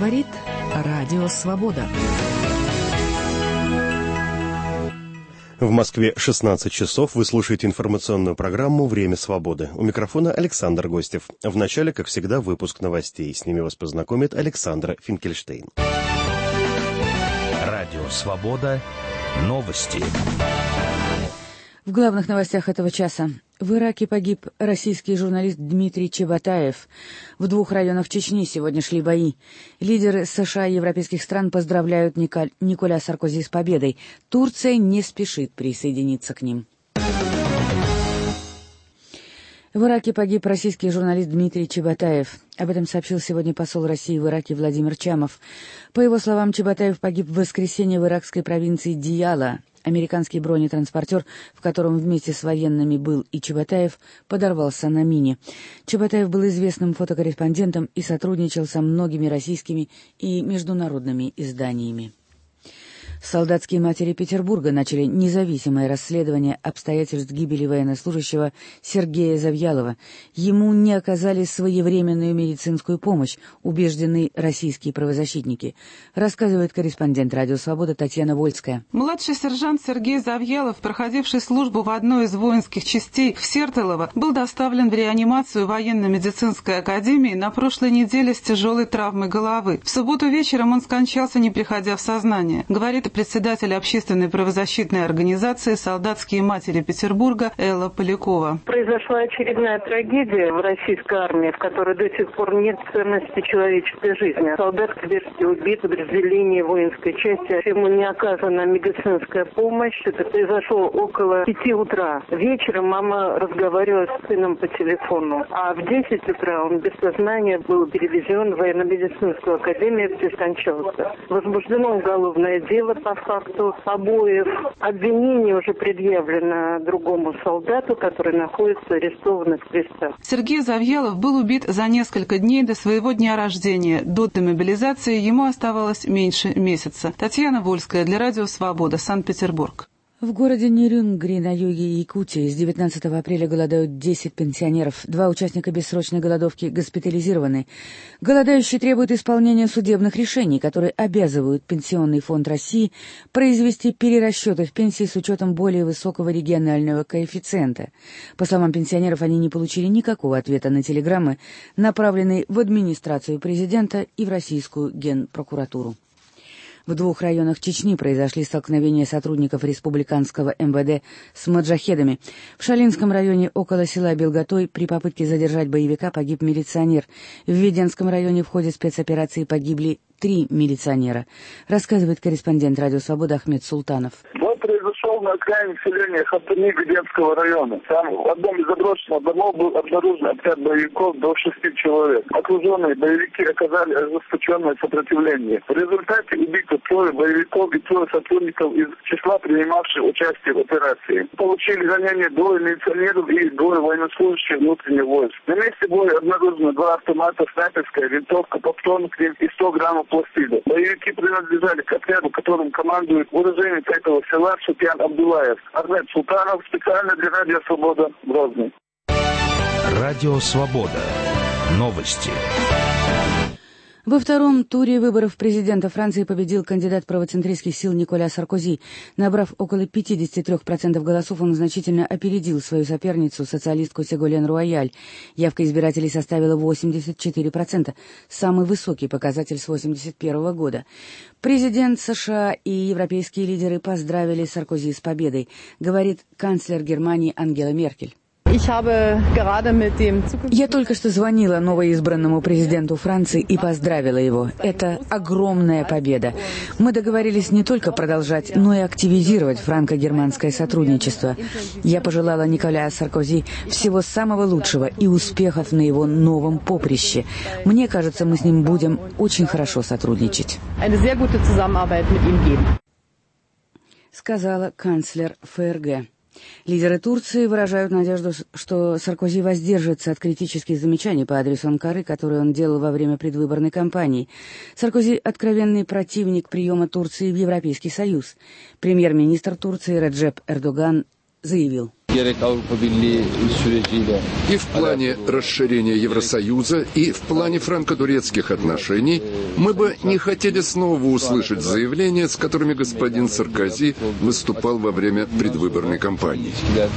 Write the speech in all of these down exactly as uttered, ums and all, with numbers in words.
Говорит Радио Свобода. В Москве шестнадцать часов. Вы слушаете информационную программу «Время свободы». У микрофона Александр Гостев. В начале, как всегда, выпуск новостей. С ними вас познакомит Александра Финкельштейн. Радио Свобода. Новости. В главных новостях этого часа. В Ираке погиб российский журналист Дмитрий Чеботаев. В двух районах Чечни сегодня шли бои. Лидеры США и европейских стран поздравляют Николь... Николя Саркози с победой. Турция не спешит присоединиться к ним. В Ираке погиб российский журналист Дмитрий Чеботаев. Об этом сообщил сегодня посол России в Ираке Владимир Чамов. По его словам, Чеботаев погиб в воскресенье в иракской провинции Дияла. Американский бронетранспортер, в котором вместе с военными был и Чеботаев, подорвался на мине. Чеботаев был известным фотокорреспондентом и сотрудничал со многими российскими и международными изданиями. Солдатские матери Петербурга начали независимое расследование обстоятельств гибели военнослужащего Сергея Завьялова. Ему не оказали своевременную медицинскую помощь, убеждены российские правозащитники, рассказывает корреспондент «Радио Свобода» Татьяна Вольская. Младший сержант Сергей Завьялов, проходивший службу в одной из воинских частей в Сертолово, был доставлен в реанимацию военно-медицинской академии на прошлой неделе с тяжелой травмой головы. В субботу вечером он скончался, не приходя в сознание, говорит председатель общественной правозащитной организации «Солдатские матери Петербурга» Элла Полякова. Произошла очередная трагедия в российской армии, в которой до сих пор нет ценности человеческой жизни. Солдат Кверский убит в разделении воинской части, ему не оказана медицинская помощь. Это произошло около пяти утра. Вечером мама разговаривала с сыном по телефону, а в десять утра он без сознания был перевезен в военно-медицинскую академию, где скончался. Возбуждено уголовное дело по факту обоих. Обвинение уже предъявлено другому солдату, который находится арестован в Крестах. Сергей Завьялов был убит за несколько дней до своего дня рождения. До демобилизации ему оставалось меньше месяца. Татьяна Вольская для Радио Свобода, Санкт-Петербург. В городе Нерюнгри на юге Якутии с девятнадцатого апреля голодают десять пенсионеров. Два участника бессрочной голодовки госпитализированы. Голодающие требуют исполнения судебных решений, которые обязывают Пенсионный фонд России произвести перерасчеты в пенсии с учетом более высокого регионального коэффициента. По словам пенсионеров, они не получили никакого ответа на телеграммы, направленные в администрацию президента и в российскую генпрокуратуру. В двух районах Чечни произошли столкновения сотрудников республиканского эм вэ дэ с маджахедами. В Шалинском районе около села Белготой при попытке задержать боевика погиб милиционер. В Веденском районе в ходе спецоперации погибли три милиционера, рассказывает корреспондент «Радио Свобода» Ахмед Султанов. Бой произошел на окраине селения Хатуни Веденского района. Там в одном из заброшенных домов был обнаружен отряд боевиков до шести человек. Окруженные боевики оказали ожесточенное сопротивление. В результате убито трое боевиков и трое сотрудников из числа принимавших участие в операции. Получили ранения двое милиционеров и двое военнослужащих внутренних войск. На месте боя обнаружено два автомата, снайперская винтовка, патроны к ним и сто граммов пластида. Боевики принадлежали к отряду, которым командует уроженец этого села Шупян Абдулаев. Ахмед Султанов, специально для Радио Свобода, Грозный. Радио Свобода. Новости. Во втором туре выборов президента Франции победил кандидат правоцентристских сил Николя Саркози. Набрав около пятьдесят три процента голосов, он значительно опередил свою соперницу, социалистку Сеголен Руаяль. Явка избирателей составила восемьдесят четыре процента, самый высокий показатель с восемьдесят первого года. Президент США и европейские лидеры поздравили Саркози с победой, говорит канцлер Германии Ангела Меркель. Я только что звонила новоизбранному президенту Франции и поздравила его. Это огромная победа. Мы договорились не только продолжать, но и активизировать франко-германское сотрудничество. Я пожелала Николя Саркози всего самого лучшего и успехов на его новом поприще. Мне кажется, мы с ним будем очень хорошо сотрудничать. Сказала канцлер эф эр гэ. Лидеры Турции выражают надежду, что Саркози воздержится от критических замечаний по адресу Анкары, которые он делал во время предвыборной кампании. Саркози – откровенный противник приема Турции в Европейский Союз. Премьер-министр Турции Реджеп Эрдоган заявил. И в плане расширения Евросоюза, и в плане франко-турецких отношений мы бы не хотели снова услышать заявления, с которыми господин Саркози выступал во время предвыборной кампании.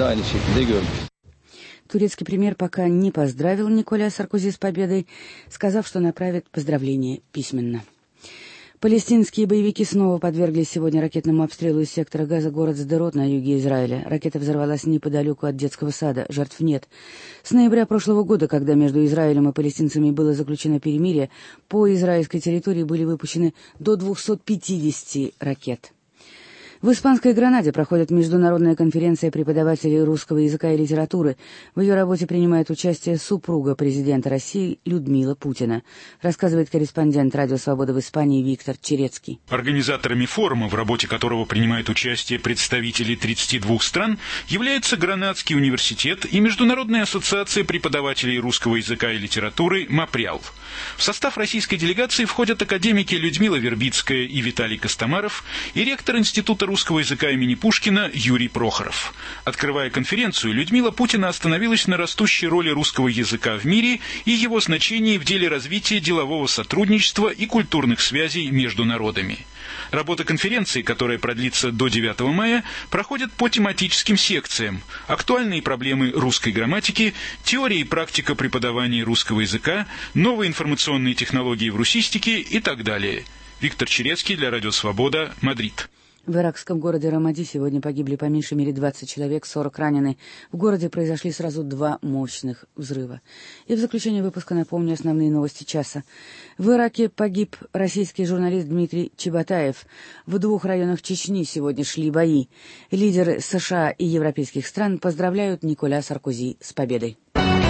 Турецкий премьер пока не поздравил Николя Саркози с победой, сказав, что направит поздравления письменно. Палестинские боевики снова подверглись сегодня ракетному обстрелу из сектора Газа город Сдерот на юге Израиля. Ракета взорвалась неподалеку от детского сада. Жертв нет. С ноября прошлого года, когда между Израилем и палестинцами было заключено перемирие, по израильской территории были выпущены до двухсот пятидесяти ракет. В испанской Гранаде проходит международная конференция преподавателей русского языка и литературы. В ее работе принимает участие супруга президента России Людмила Путина, рассказывает корреспондент «Радио Свобода» в Испании Виктор Черецкий. Организаторами форума, в работе которого принимают участие представители тридцати двух стран, являются Гранадский университет и Международная ассоциация преподавателей русского языка и литературы «МАПРЯЛ». В состав российской делегации входят академики Людмила Вербицкая и Виталий Костомаров и ректор Института русского языка имени Пушкина Юрий Прохоров. Открывая конференцию, Людмила Путина остановилась на растущей роли русского языка в мире и его значении в деле развития делового сотрудничества и культурных связей между народами. Работа конференции, которая продлится до девятого мая, проходит по тематическим секциям: актуальные проблемы русской грамматики, теория и практика преподавания русского языка, новые информационные технологии в русистике и так далее. Виктор Черецкий для Радио Свобода, Мадрид. В иракском городе Рамади сегодня погибли по меньшей мере двадцать человек, сорок ранены. В городе произошли сразу два мощных взрыва. И в заключение выпуска напомню основные новости часа. В Ираке погиб российский журналист Дмитрий Чеботаев. В двух районах Чечни сегодня шли бои. Лидеры США и европейских стран поздравляют Николя Саркози с победой.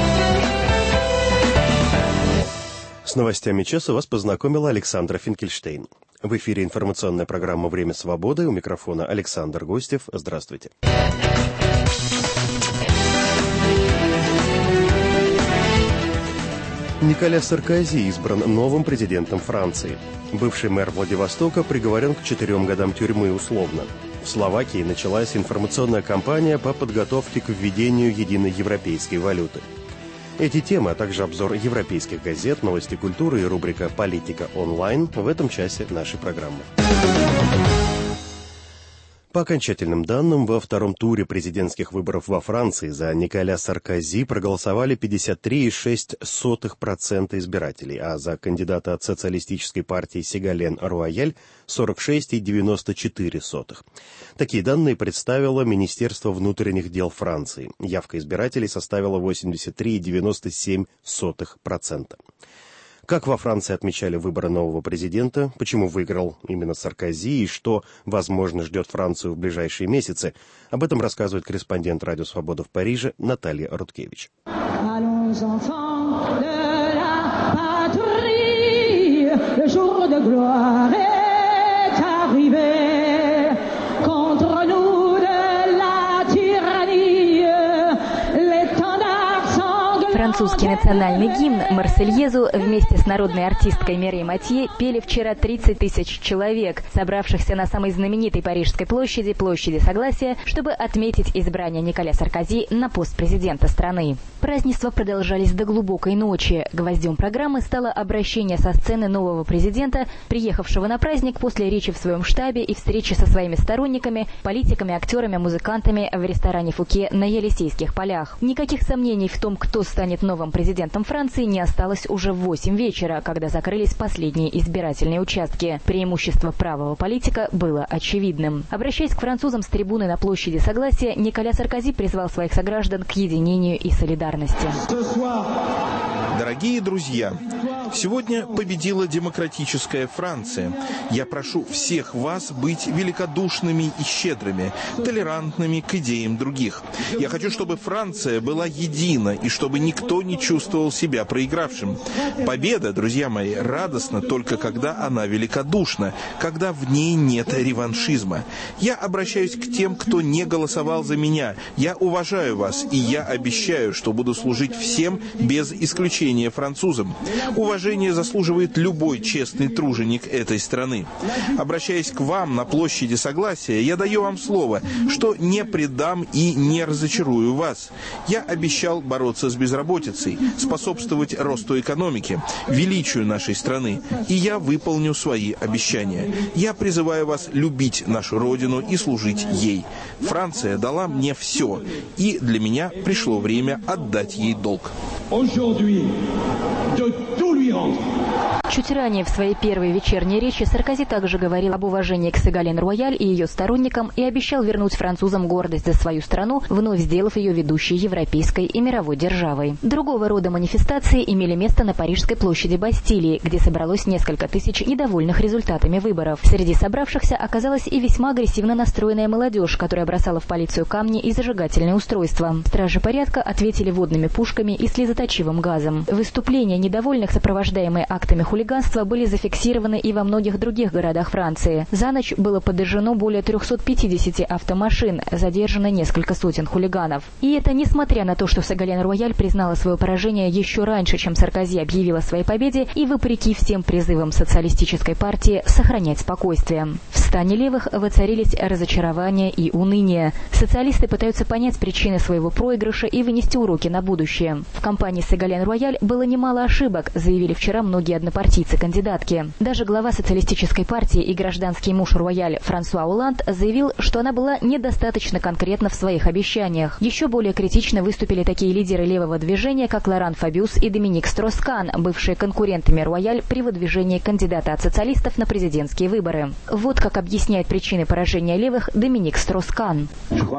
С новостями часа вас познакомила Александра Финкельштейн. В эфире информационная программа «Время свободы». У микрофона Александр Гостев. Здравствуйте. Николя Саркози избран новым президентом Франции. Бывший мэр Владивостока приговорен к четырем годам тюрьмы условно. В Словакии началась информационная кампания по подготовке к введению единой европейской валюты. Эти темы, а также обзор европейских газет, новости культуры и рубрика «Политика онлайн» в этом часе нашей программы. По окончательным данным, во втором туре президентских выборов во Франции за Николя Саркози проголосовали пятьдесят три целых шесть десятых процента избирателей, а за кандидата от социалистической партии Сигален Руаяль – сорок шесть целых девяносто четыре сотых. Такие данные представило Министерство внутренних дел Франции. Явка избирателей составила восемьдесят три целых девяносто семь сотых процента. Как во Франции отмечали выборы нового президента, почему выиграл именно Саркози и что, возможно, ждет Францию в ближайшие месяцы, об этом рассказывает корреспондент Радио Свобода в Париже Наталья Руткевич. Французский национальный гимн «Марсельезу» вместе с народной артисткой Мирей Матье пели вчера тридцать тысяч человек, собравшихся на самой знаменитой парижской площади, площади Согласия, чтобы отметить избрание Николя Саркози на пост президента страны. Празднества продолжались до глубокой ночи. Гвоздем программы стало обращение со сцены нового президента, приехавшего на праздник после речи в своем штабе и встречи со своими сторонниками, политиками, актерами, музыкантами в ресторане «Фуке» на Елисейских полях. Никаких сомнений в том, кто станет новым президентом Франции, не осталось уже в восемь вечера, когда закрылись последние избирательные участки. Преимущество правого политика было очевидным. Обращаясь к французам с трибуны на площади Согласия, Николя Саркози призвал своих сограждан к единению и солидарности. Дорогие друзья, сегодня победила демократическая Франция. Я прошу всех вас быть великодушными и щедрыми, толерантными к идеям других. Я хочу, чтобы Франция была едина и чтобы никто не чувствовал себя проигравшим. Победа, друзья мои, радостна только когда она великодушна, когда в ней нет реваншизма. Я обращаюсь к тем, кто не голосовал за меня. Я уважаю вас, и я обещаю, что буду служить всем без исключения французам. Уважаю Уважение заслуживает любой честный труженик этой страны. Обращаясь к вам на площади Согласия, я даю вам слово, что не предам и не разочарую вас. Я обещал бороться с безработицей, способствовать росту экономики, величию нашей страны, и я выполню свои обещания. Я призываю вас любить нашу Родину и служить ей. Франция дала мне все, и для меня пришло время отдать ей долг. Чуть ранее в своей первой вечерней речи Саркози также говорил об уважении к Ségolène Royal и ее сторонникам и обещал вернуть французам гордость за свою страну, вновь сделав ее ведущей европейской и мировой державой. Другого рода манифестации имели место на Парижской площади Бастилии, где собралось несколько тысяч недовольных результатами выборов. Среди собравшихся оказалась и весьма агрессивно настроенная молодежь, которая бросала в полицию камни и зажигательные устройства. Стражи порядка ответили водными пушками и слезоточивым газом. Выступления недовольных, сопровождаемые актами хулиганства, были зафиксированы и во многих других городах Франции. За ночь было подожжено более трёхсот пятидесяти автомашин, задержано несколько сотен хулиганов. И это несмотря на то, что Ségolène Royal признала свое поражение еще раньше, чем Саркози объявил о своей победе, и вопреки всем призывам социалистической партии сохранять спокойствие. В стане левых воцарились разочарование и уныние. Социалисты пытаются понять причины своего проигрыша и вынести уроки на будущее. В кампании Ségolène Royal было немало ошибок, заявили вчера многие однопартийцы-кандидатки. Даже глава социалистической партии и гражданский муж Рояль Франсуа Олланд заявил, что она была недостаточно конкретна в своих обещаниях. Еще более критично выступили такие лидеры левого движения, как Лоран Фабиус и Доминик Строс-Кан, бывшие конкурентами Рояль при выдвижении кандидата от социалистов на президентские выборы. Вот как объясняет причины поражения левых Доминик Строс-Кан.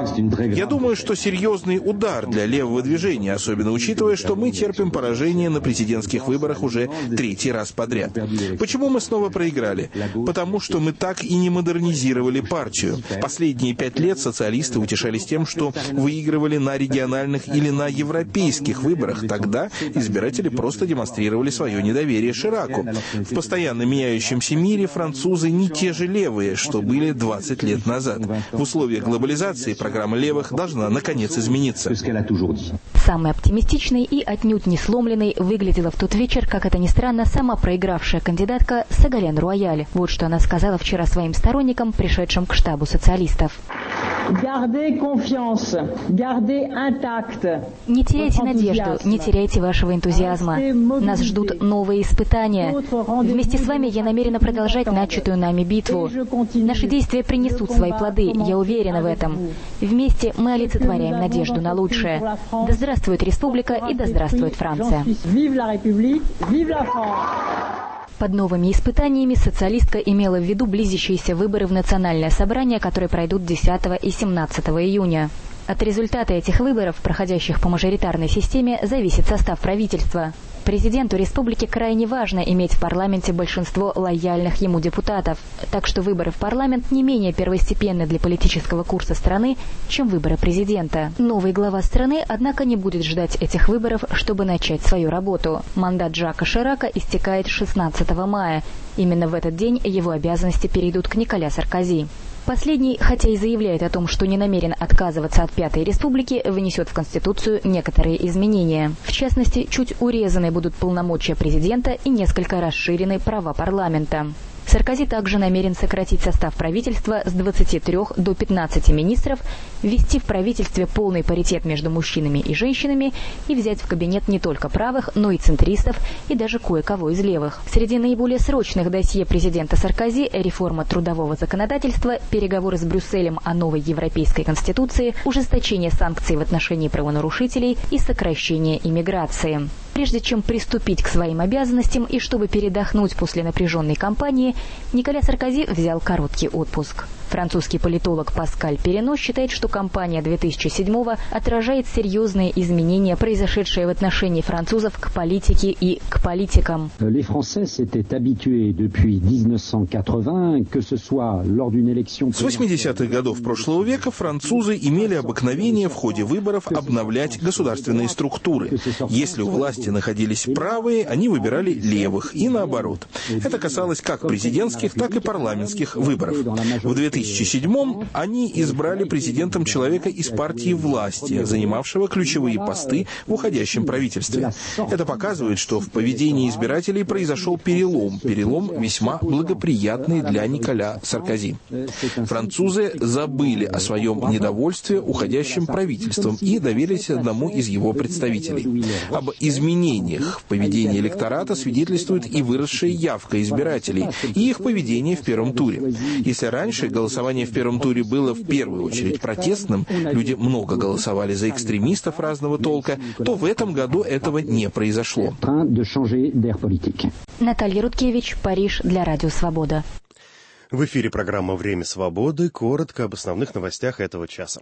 Я думаю, что серьезный удар для левого движения, особенно учитывая, что мы терпим поражение на президентских выборах уже третий раз подряд. Почему мы снова проиграли? Потому что мы так и не модернизировали партию. Последние пять лет социалисты утешались тем, что выигрывали на региональных или на европейских выборах. Тогда избиратели просто демонстрировали свое недоверие Шираку. В постоянно меняющемся мире французы не те же левые, что были двадцать лет назад. В условиях глобализации программа левых должна наконец измениться. Самой оптимистичной и отнюдь не сломленной выглядела в тот вечер, как это ни странно, сама проигравшая кандидатка Ségolène Royal. Вот что она сказала вчера своим сторонникам, пришедшим к штабу социалистов. Не теряйте надежду, не теряйте вашего энтузиазма. Нас ждут новые испытания. Вместе с вами я намерена продолжать начатую нами битву. Наши действия принесут свои плоды, я уверена в этом. Вместе мы олицетворяем надежду на лучшее. Да здравствует республика и да здравствует Франция. Под новыми испытаниями социалистка имела в виду близящиеся выборы в Национальное собрание, которые пройдут десятого и семнадцатого июня. От результата этих выборов, проходящих по мажоритарной системе, зависит состав правительства. Президенту республики крайне важно иметь в парламенте большинство лояльных ему депутатов, так что выборы в парламент не менее первостепенны для политического курса страны, чем выборы президента. Новый глава страны, однако, не будет ждать этих выборов, чтобы начать свою работу. Мандат Жака Ширака истекает шестнадцатого мая. Именно в этот день его обязанности перейдут к Николя Саркози. Последний, хотя и заявляет о том, что не намерен отказываться от Пятой Республики, внесет в Конституцию некоторые изменения. В частности, чуть урезаны будут полномочия президента и несколько расширены права парламента. Саркози также намерен сократить состав правительства с двадцати трёх до пятнадцати министров, ввести в правительстве полный паритет между мужчинами и женщинами и взять в кабинет не только правых, но и центристов и даже кое-кого из левых. Среди наиболее срочных досье президента Саркози – реформа трудового законодательства, переговоры с Брюсселем о новой европейской конституции, ужесточение санкций в отношении правонарушителей и сокращение иммиграции. Прежде чем приступить к своим обязанностям и чтобы передохнуть после напряженной кампании, Николя Саркози взял короткий отпуск. Французский политолог Паскаль Перено считает, что кампания две тысячи седьмого отражает серьезные изменения, произошедшие в отношении французов к политике и к политикам. С восьмидесятых годов прошлого века французы имели обыкновение в ходе выборов обновлять государственные структуры. Если у власти власти находились правые, они выбирали левых, и наоборот. Это касалось как президентских, так и парламентских выборов. В две тысячи седьмом они избрали президентом человека из партии власти, занимавшего ключевые посты в уходящем правительстве. Это показывает, что в поведении избирателей произошел перелом, перелом весьма благоприятный для Николя Саркози. Французы забыли о своем недовольстве уходящим правительством и доверились одному из его представителей. Об изменениях в поведении электората свидетельствует и выросшая явка избирателей, и их поведение в первом туре. Если раньше голосование в первом туре было в первую очередь протестным, люди много голосовали за экстремистов разного толка, то в этом году этого не произошло. Наталья Рудкевич, Париж, для Радио Свобода. В эфире программа «Время свободы». Коротко об основных новостях этого часа.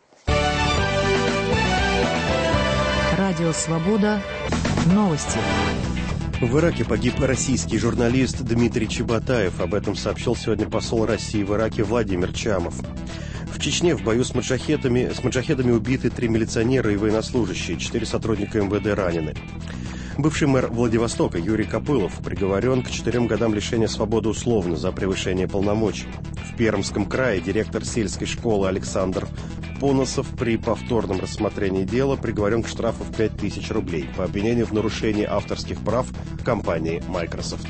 Радио Свобода. Новости. В Ираке погиб российский журналист Дмитрий Чеботаев. Об этом сообщил сегодня посол России в Ираке Владимир Чамов. В Чечне в бою с маджахедами, с маджахедами убиты три милиционера и военнослужащие, четыре сотрудника эм вэ дэ ранены. Бывший мэр Владивостока Юрий Копылов приговорен к четырем годам лишения свободы условно за превышение полномочий. В Пермском крае директор сельской школы Александр Поносов при повторном рассмотрении дела приговорен к штрафу в пять тысяч рублей по обвинению в нарушении авторских прав компании Microsoft.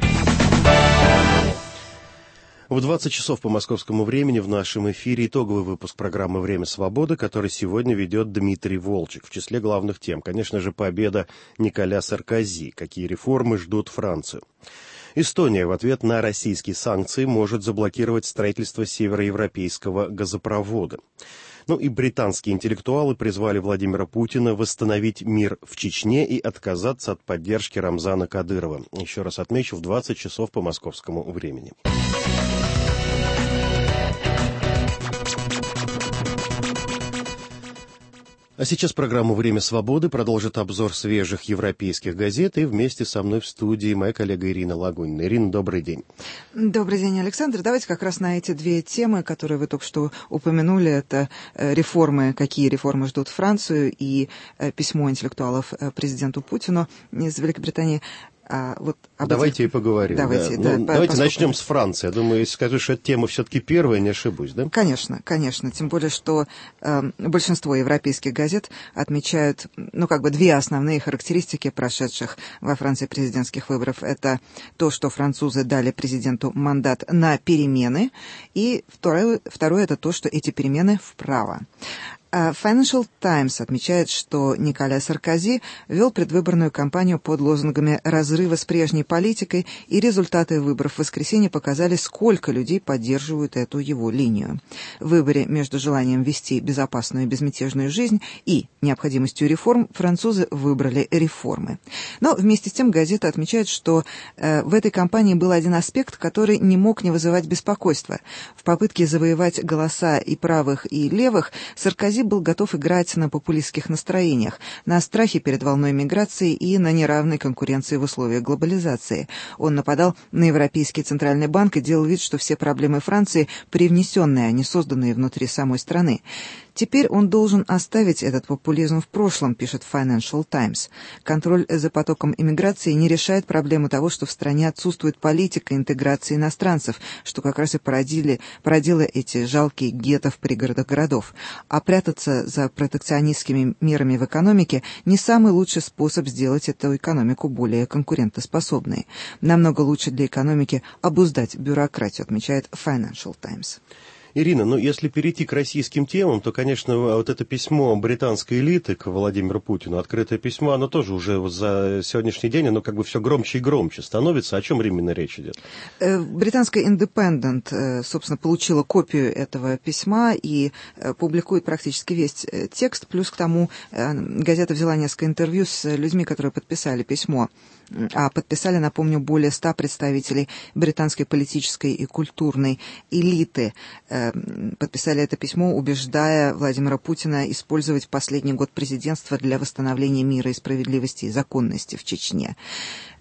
В двадцать часов по московскому времени в нашем эфире итоговый выпуск программы «Время свободы», который сегодня ведет Дмитрий Волчек. В числе главных тем, конечно же, победа Николя Саркози. Какие реформы ждут Францию? Эстония в ответ на российские санкции может заблокировать строительство североевропейского газопровода. Ну и британские интеллектуалы призвали Владимира Путина восстановить мир в Чечне и отказаться от поддержки Рамзана Кадырова. Еще раз отмечу, в двадцать часов по московскому времени. А сейчас программу «Время свободы» продолжит обзор свежих европейских газет, и вместе со мной в студии моя коллега Ирина Лагунина. Ирина, добрый день. Добрый день, Александр. Давайте как раз на эти две темы, которые вы только что упомянули, это реформы, какие реформы ждут Францию, и письмо интеллектуалов президенту Путину из Великобритании. А вот давайте этих... и поговорим. Давайте, да. Да, ну, по, давайте поскольку... начнем с Франции. Я думаю, если скажу, что эта тема все-таки первая, не ошибусь, да? Конечно, конечно. Тем более, что э, большинство европейских газет отмечают, ну, как бы две основные характеристики прошедших во Франции президентских выборов. Это то, что французы дали президенту мандат на перемены, и второе, второе это то, что эти перемены вправо. Financial Times отмечает, что Николя Саркози вел предвыборную кампанию под лозунгами разрыва с прежней политикой, и результаты выборов в воскресенье показали, сколько людей поддерживают эту его линию. В выборе между желанием вести безопасную и безмятежную жизнь и необходимостью реформ французы выбрали реформы. Но вместе с тем газета отмечает, что э, в этой кампании был один аспект, который не мог не вызывать беспокойства. В попытке завоевать голоса и правых, и левых Саркози был готов играть на популистских настроениях, на страхе перед волной миграции и на неравной конкуренции в условиях глобализации. Он нападал на Европейский Центральный банк и делал вид, что все проблемы Франции привнесенные, а не созданные внутри самой страны. Теперь он должен оставить этот популизм в прошлом, пишет Financial Times. Контроль за потоком иммиграции не решает проблему того, что в стране отсутствует политика интеграции иностранцев, что как раз и породили, породило эти жалкие гетто в пригородах городов. А прятаться за протекционистскими мерами в экономике не самый лучший способ сделать эту экономику более конкурентоспособной. Намного лучше для экономики обуздать бюрократию, отмечает Financial Times. Ирина, ну если перейти к российским темам, то, конечно, вот это письмо британской элиты к Владимиру Путину, открытое письмо, оно тоже уже за сегодняшний день, оно как бы все громче и громче становится. О чем именно речь идет? Британская Independent, собственно, получила копию этого письма и публикует практически весь текст. Плюс к тому газета взяла несколько интервью с людьми, которые подписали письмо. А подписали, напомню, более ста представителей британской политической и культурной элиты. Подписали это письмо, убеждая Владимира Путина использовать последний год президентства для восстановления мира и справедливости и законности в Чечне.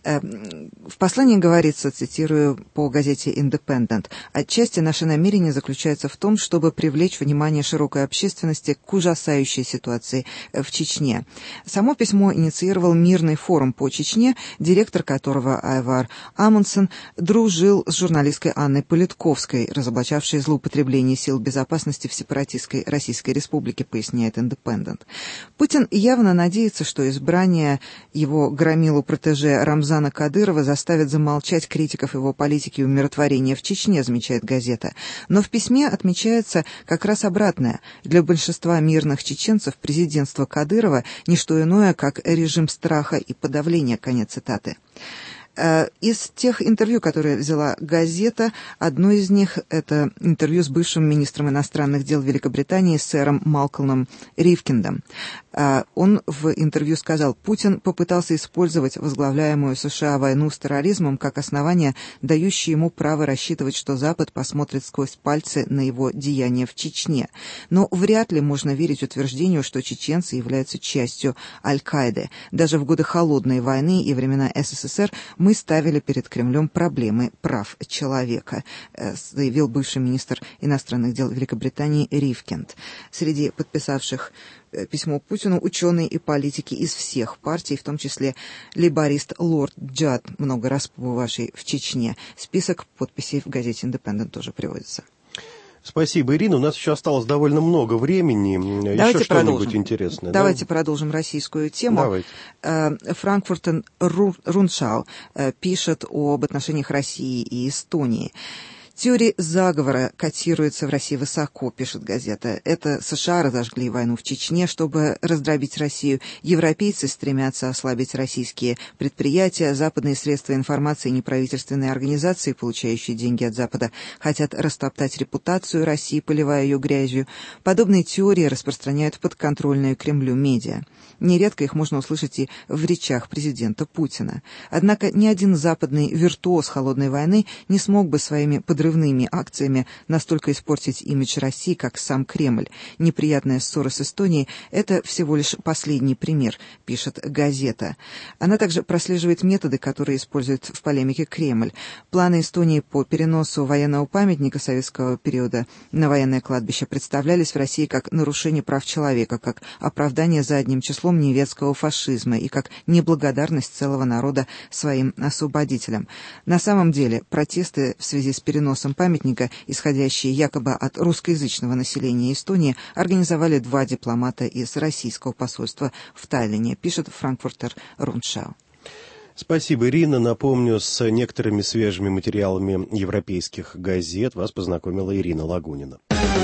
В послании говорится, цитирую по газете «Индепендент», «Отчасти наше намерение заключается в том, чтобы привлечь внимание широкой общественности к ужасающей ситуации в Чечне». Само письмо инициировал мирный форум по Чечне, директор которого Айвар Амундсен дружил с журналисткой Анной Политковской, разоблачавшей злоупотребление сил безопасности в сепаратистской Российской Республике, поясняет «Индепендент». Путин явно надеется, что избрание его громилу-протеже Рамзана Кадырова заставит замолчать критиков его политики умиротворения в Чечне, замечает газета. Но в письме отмечается как раз обратное. Для большинства мирных чеченцев президентство Кадырова – не что иное, как режим страха и подавления, конец цитаты. Из тех интервью, которые взяла газета, одно из них – это интервью с бывшим министром иностранных дел Великобритании сэром Малкольмом Ривкиндом. Он в интервью сказал: «Путин попытался использовать возглавляемую США войну с терроризмом как основание, дающее ему право рассчитывать, что Запад посмотрит сквозь пальцы на его деяния в Чечне. Но вряд ли можно верить утверждению, что чеченцы являются частью Аль-Каиды. Даже в годы Холодной войны и времена СССР мы ставили перед Кремлем проблемы прав человека», заявил бывший министр иностранных дел Великобритании Ривкинд. Среди подписавших письмо Путину ученые и политики из всех партий, в том числе лейборист Лорд Джад, много раз побывавший в Чечне. Список подписей в газете «Индепендент» тоже приводится. Спасибо, Ирина. У нас еще осталось довольно много времени. Давайте еще что-нибудь интересное. Давайте да? продолжим российскую тему. Франкфуртен Рundschau пишет об отношениях России и Эстонии. Теории заговора котируются в России высоко, пишет газета. Это США разожгли войну в Чечне, чтобы раздробить Россию. Европейцы стремятся ослабить российские предприятия. Западные средства информации и неправительственные организации, получающие деньги от Запада, хотят растоптать репутацию России, поливая ее грязью. Подобные теории распространяют подконтрольную Кремлю медиа. Нередко их можно услышать и в речах президента Путина. Однако ни один западный виртуоз холодной войны не смог бы своими подрывными акциями настолько испортить имидж России, как сам Кремль. Неприятная ссора с Эстонией – это всего лишь последний пример, пишет газета. Она также прослеживает методы, которые использует в полемике Кремль. Планы Эстонии по переносу военного памятника советского периода на военное кладбище представлялись в России как нарушение прав человека, как оправдание задним числом немецкого фашизма и как неблагодарность целого народа своим освободителям. На самом деле протесты в связи с переносом памятника, исходящие якобы от русскоязычного населения Эстонии, организовали два дипломата из российского посольства в Таллине, пишет Франкфуртер Рundschau. Спасибо, Ирина. Напомню, с некоторыми свежими материалами европейских газет вас познакомила Ирина Лагунина.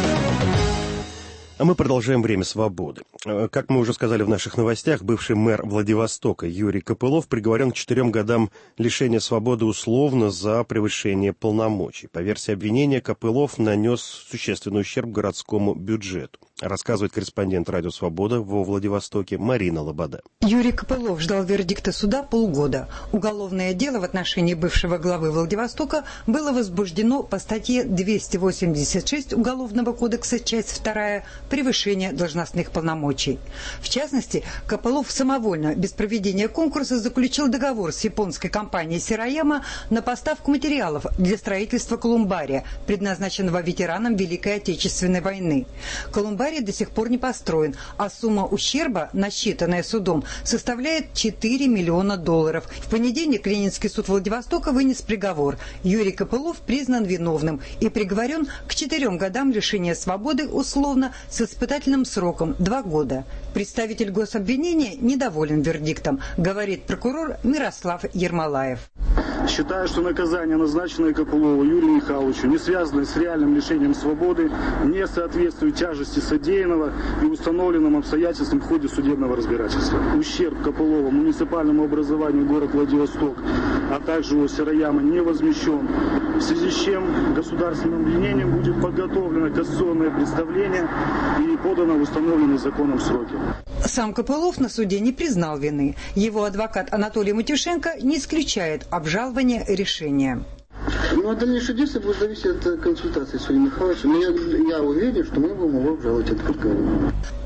А мы продолжаем «Время свободы». Как мы уже сказали в наших новостях, бывший мэр Владивостока Юрий Копылов приговорен к четырем годам лишения свободы условно за превышение полномочий. По версии обвинения, Копылов нанес существенный ущерб городскому бюджету. Рассказывает корреспондент «Радио Свобода» во Владивостоке Марина Лобода. Юрий Копылов ждал вердикта суда полгода. Уголовное дело в отношении бывшего главы Владивостока было возбуждено по статье двести восемьдесят шесть Уголовного кодекса, часть вторая, превышение должностных полномочий. В частности, Копылов самовольно, без проведения конкурса, заключил договор с японской компанией «Сираяма» на поставку материалов для строительства колумбария, предназначенного ветеранам Великой Отечественной войны. Колумбарий до сих пор не построен, а сумма ущерба, насчитанная судом, составляет четыре миллиона долларов. В понедельник Ленинский суд Владивостока вынес приговор. Юрий Копылов признан виновным и приговорен к четырем годам лишения свободы условно с испытательным сроком два года. Представитель гособвинения недоволен вердиктом, говорит прокурор Мирослав Ермолаев. Считаю, что наказание, назначенное Копылову Юрию Михайловичу, не связанное с реальным лишением свободы, не соответствует тяжести содеянного и установленным обстоятельствам в ходе судебного разбирательства. Ущерб Копылова муниципальному образованию города Владивосток, а также у Сираяма не возмещен, в связи с чем государственным обвинением будет подготовлено кассационное представление и подано в установленные законом сроки. Сам Копылов на суде не признал вины. Его адвокат Анатолий Матюшенко не исключает обжалования решения. Ну, а дальнейшее действие будет зависеть от консультации с Юрием Михайловичем. Но я, я уверен, что мы будем его обжаловать этот приговор.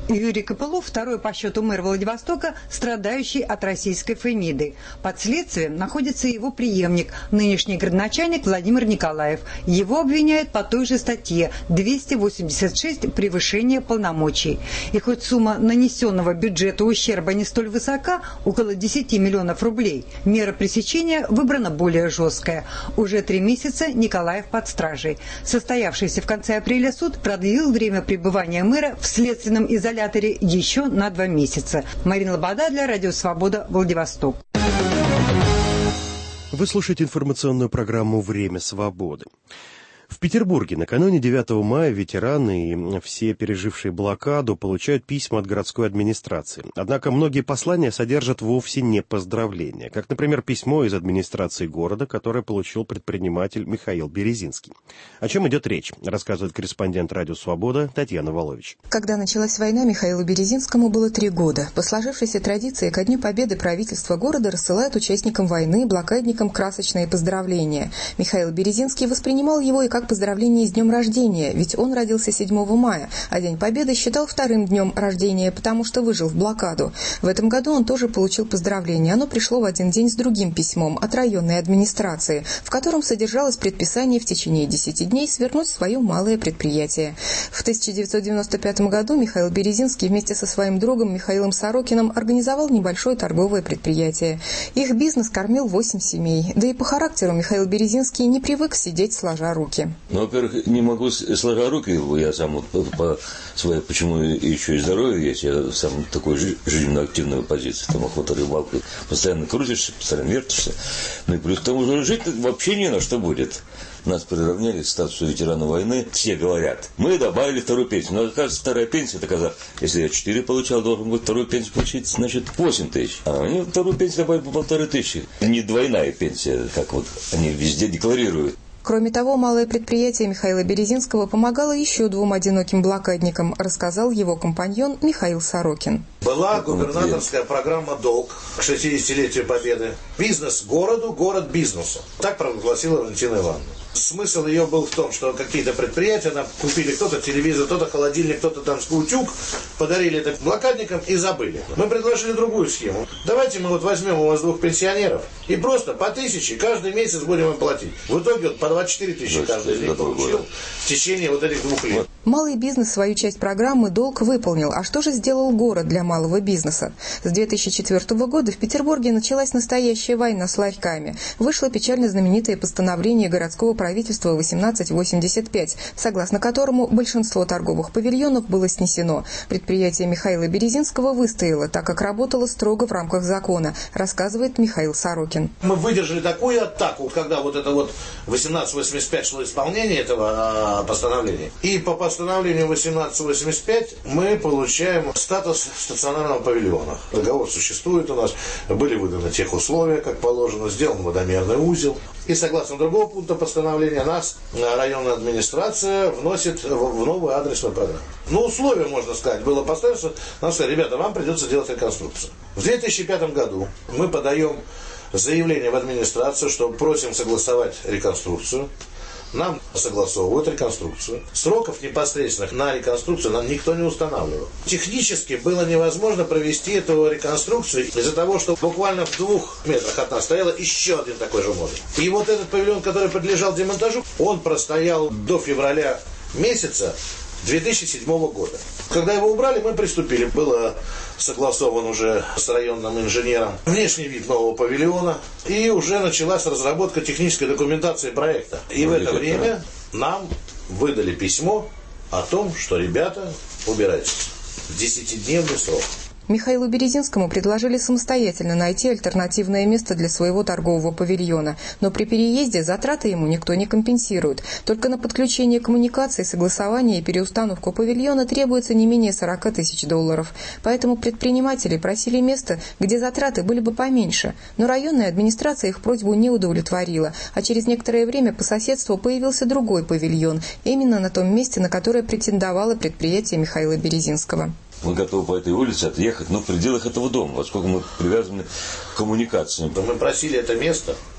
Юрий Копылов, второй по счету мэр Владивостока, страдающий от российской фемиды. Под следствием находится его преемник, нынешний градоначальник Владимир Николаев. Его обвиняют по той же статье двести восемьдесят шесть «Превышение полномочий». И хоть сумма нанесенного бюджету ущерба не столь высока, около десяти миллионов рублей, мера пресечения выбрана более жесткая. Уже три месяца Николаев под стражей. Состоявшийся в конце апреля суд продлил время пребывания мэра в следственном изоляторе еще на два месяца. Марина Лобода для Радио Свобода, Владивосток. Вы слушаете информационную программу «Время свободы». В Петербурге накануне девятого мая ветераны и все пережившие блокаду получают письма от городской администрации. Однако многие послания содержат вовсе не поздравления, как, например, письмо из администрации города, которое получил предприниматель Михаил Березинский. О чем идет речь, рассказывает корреспондент «Радио Свобода» Татьяна Волович. Когда началась война, Михаилу Березинскому было три года. По сложившейся традиции, ко Дню Победы правительство города рассылает участникам войны, блокадникам красочные поздравления. Михаил Березинский воспринимал его и как поздравление с днем рождения, ведь он родился седьмого мая, а День Победы считал вторым днем рождения, потому что выжил в блокаду. В этом году он тоже получил поздравление. Оно пришло в один день с другим письмом от районной администрации, в котором содержалось предписание в течение десяти дней свернуть свое малое предприятие. В тысяча девятьсот девяносто пятом году Михаил Березинский вместе со своим другом Михаилом Сорокиным организовал небольшое торговое предприятие. Их бизнес кормил восемь семей, да и по характеру Михаил Березинский не привык сидеть сложа руки. Ну, во-первых, не могу сложа руки, я сам вот по своей, почему еще и здоровье есть, я сам такой жизненно активной позиции, там охота, рыбалка, постоянно крутишься, постоянно вертишься, ну и плюс к тому же жить вообще не на что будет. Нас приравняли к статусу ветерана войны. Все говорят, мы добавили вторую пенсию. Но, оказывается, вторая пенсия, это когда, если я четыре получал, должен быть вторую пенсию получить, значит, восемь тысяч. А они вторую пенсию добавили по полторы тысячи. Не двойная пенсия, как вот они везде декларируют. Кроме того, малое предприятие Михаила Березинского помогало еще двум одиноким блокадникам, рассказал его компаньон Михаил Сорокин. Была губернаторская программа «Долг» к шестидесятилетию Победы. Бизнес городу, город бизнесу. Так провозгласила Валентина Ивановна. Смысл ее был в том, что какие-то предприятия нам купили кто-то телевизор, кто-то холодильник, кто-то там утюг, подарили это блокадникам и забыли. Мы предложили другую схему. Давайте мы вот возьмем у вас двух пенсионеров и просто по тысяче каждый месяц будем им платить. В итоге вот по двадцать четыре тысячи каждый из них получил в течение вот этих двух лет. Малый бизнес свою часть программы «Долг» выполнил. А что же сделал город для малого бизнеса? С две тысячи четвёртого года в Петербурге началась настоящая война с ларьками. Вышло печально знаменитое постановление городского правительства восемнадцать восемьдесят пять, согласно которому большинство торговых павильонов было снесено. Предприятие Михаила Березинского выстояло, так как работало строго в рамках закона, рассказывает Михаил Сорокин. Мы выдержали такую атаку, когда вот это вот восемнадцать восемьдесят пять шло исполнение этого э, постановления. И по постановлению восемнадцать восемьдесят пять мы получаем статус стационарного павильона. Договор существует у нас, были выданы тех условия, как положено, сделан водомерный узел. И согласно другого пункта постановления нас районная администрация вносит в новую адресную программу. Но условие, можно сказать, было поставлено, что нам сказали, ребята, вам придется делать реконструкцию. В две тысячи пятом году мы подаем заявление в администрацию, что просим согласовать реконструкцию. Нам согласовывают реконструкцию. Сроков непосредственных на реконструкцию нам никто не устанавливал. Технически было невозможно провести эту реконструкцию из-за того, что буквально в двух метрах от нас стоял еще один такой же модуль. И вот этот павильон, который подлежал демонтажу, он простоял до февраля месяца две тысячи седьмого года. Когда его убрали, мы приступили. Было согласован уже с районным инженером внешний вид нового павильона. И уже началась разработка технической документации проекта. И в это время нам выдали письмо о том, что ребята, убирайтесь. В десятидневный срок. Михаилу Березинскому предложили самостоятельно найти альтернативное место для своего торгового павильона, но при переезде затраты ему никто не компенсирует. Только на подключение коммуникаций, согласование и переустановку павильона требуется не менее сорок тысяч долларов. Поэтому предприниматели просили место, где затраты были бы поменьше. Но районная администрация их просьбу не удовлетворила, а через некоторое время по соседству появился другой павильон, именно на том месте, на которое претендовало предприятие Михаила Березинского. Мы готовы по этой улице отъехать, но в пределах этого дома, поскольку мы привязаны к коммуникациям. Мы просили это место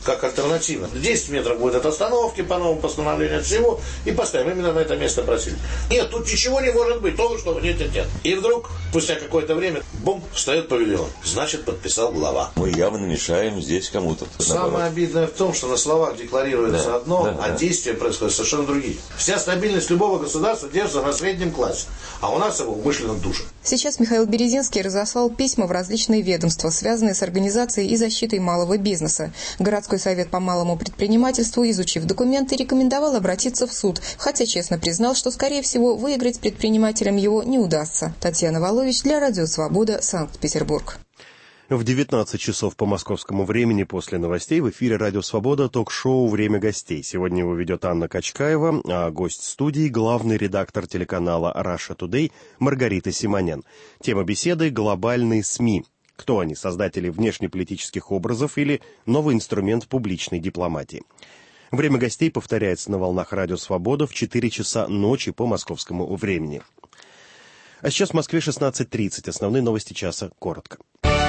как альтернатива. десять метров будет от остановки по новому постановлению, от всего, и поставим. Именно на это место просили. Нет, тут ничего не может быть, то, что нет, нет, нет. И вдруг, спустя какое-то время, бум, встает павильон. Значит, подписал глава. Мы явно мешаем здесь кому-то. Самое наоборот. обидное в том, что на словах декларируется да, одно, да, а да. действия происходят совершенно другие. Вся стабильность любого государства держится на среднем классе, а у нас его умышленно душат. Сейчас Михаил Березинский разослал письма в различные ведомства, связанные с организацией и защитой малого бизнеса. Городской совет по малому предпринимательству, изучив документы, рекомендовал обратиться в суд, хотя честно признал, что, скорее всего, выиграть предпринимателям его не удастся. Татьяна Волович для Радио Свобода, Санкт-Петербург. В девятнадцать часов по московскому времени после новостей в эфире «Радио Свобода» ток-шоу «Время гостей». Сегодня его ведет Анна Качкаева, а гость студии – главный редактор телеканала Russia Today Маргарита Симонян. Тема беседы – глобальные СМИ. Кто они, создатели внешнеполитических образов или новый инструмент публичной дипломатии? Время гостей повторяется на волнах «Радио Свобода» в четыре часа ночи по московскому времени. А сейчас в Москве шестнадцать тридцать. Основные новости часа коротко.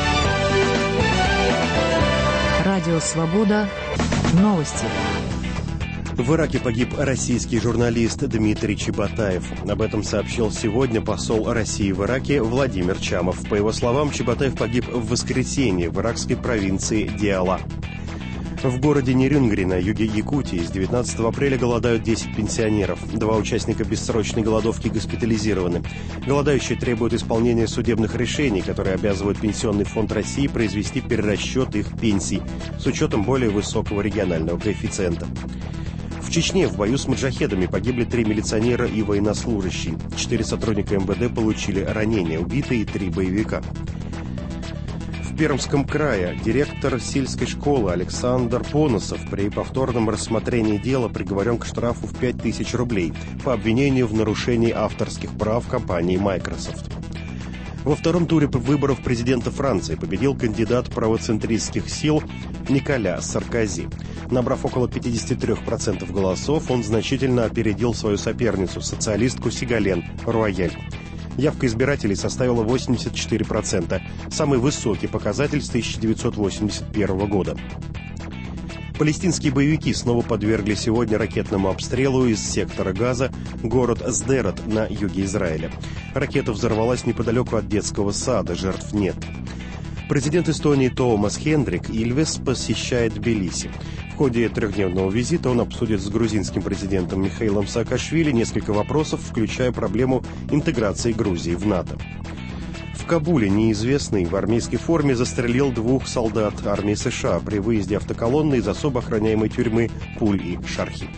Радио «Свобода». Новости. В Ираке погиб российский журналист Дмитрий Чеботаев. Об этом сообщил сегодня посол России в Ираке Владимир Чамов. По его словам, Чеботаев погиб в воскресенье в иракской провинции Диала. В городе Нерюнгри на юге Якутии с девятнадцатого апреля голодают десять пенсионеров. Два участника бессрочной голодовки госпитализированы. Голодающие требуют исполнения судебных решений, которые обязывают Пенсионный фонд России произвести перерасчет их пенсий с учетом более высокого регионального коэффициента. В Чечне в бою с маджахедами погибли три милиционера и военнослужащий. Четыре сотрудника эм вэ дэ получили ранения, убитые три боевика. В Пермском крае директор сельской школы Александр Поносов при повторном рассмотрении дела приговорен к штрафу в пять тысяч рублей по обвинению в нарушении авторских прав компании Microsoft. Во втором туре выборов президента Франции победил кандидат правоцентристских сил Николя Саркози. Набрав около пятьдесят три процента голосов, он значительно опередил свою соперницу, социалистку Сигален Руаяль. Явка избирателей составила восемьдесят четыре процента, самый высокий показатель с тысяча девятьсот восемьдесят первого года. Палестинские боевики снова подвергли сегодня ракетному обстрелу из сектора Газа город Сдерот на юге Израиля. Ракета взорвалась неподалеку от детского сада, жертв нет. Президент Эстонии Тоомас Хендрик Ильвес посещает Тбилиси. В ходе трехдневного визита он обсудит с грузинским президентом Михаилом Саакашвили несколько вопросов, включая проблему интеграции Грузии в НАТО. В Кабуле неизвестный в армейской форме застрелил двух солдат армии США при выезде автоколонны из особо охраняемой тюрьмы Пуль-и-Шархи.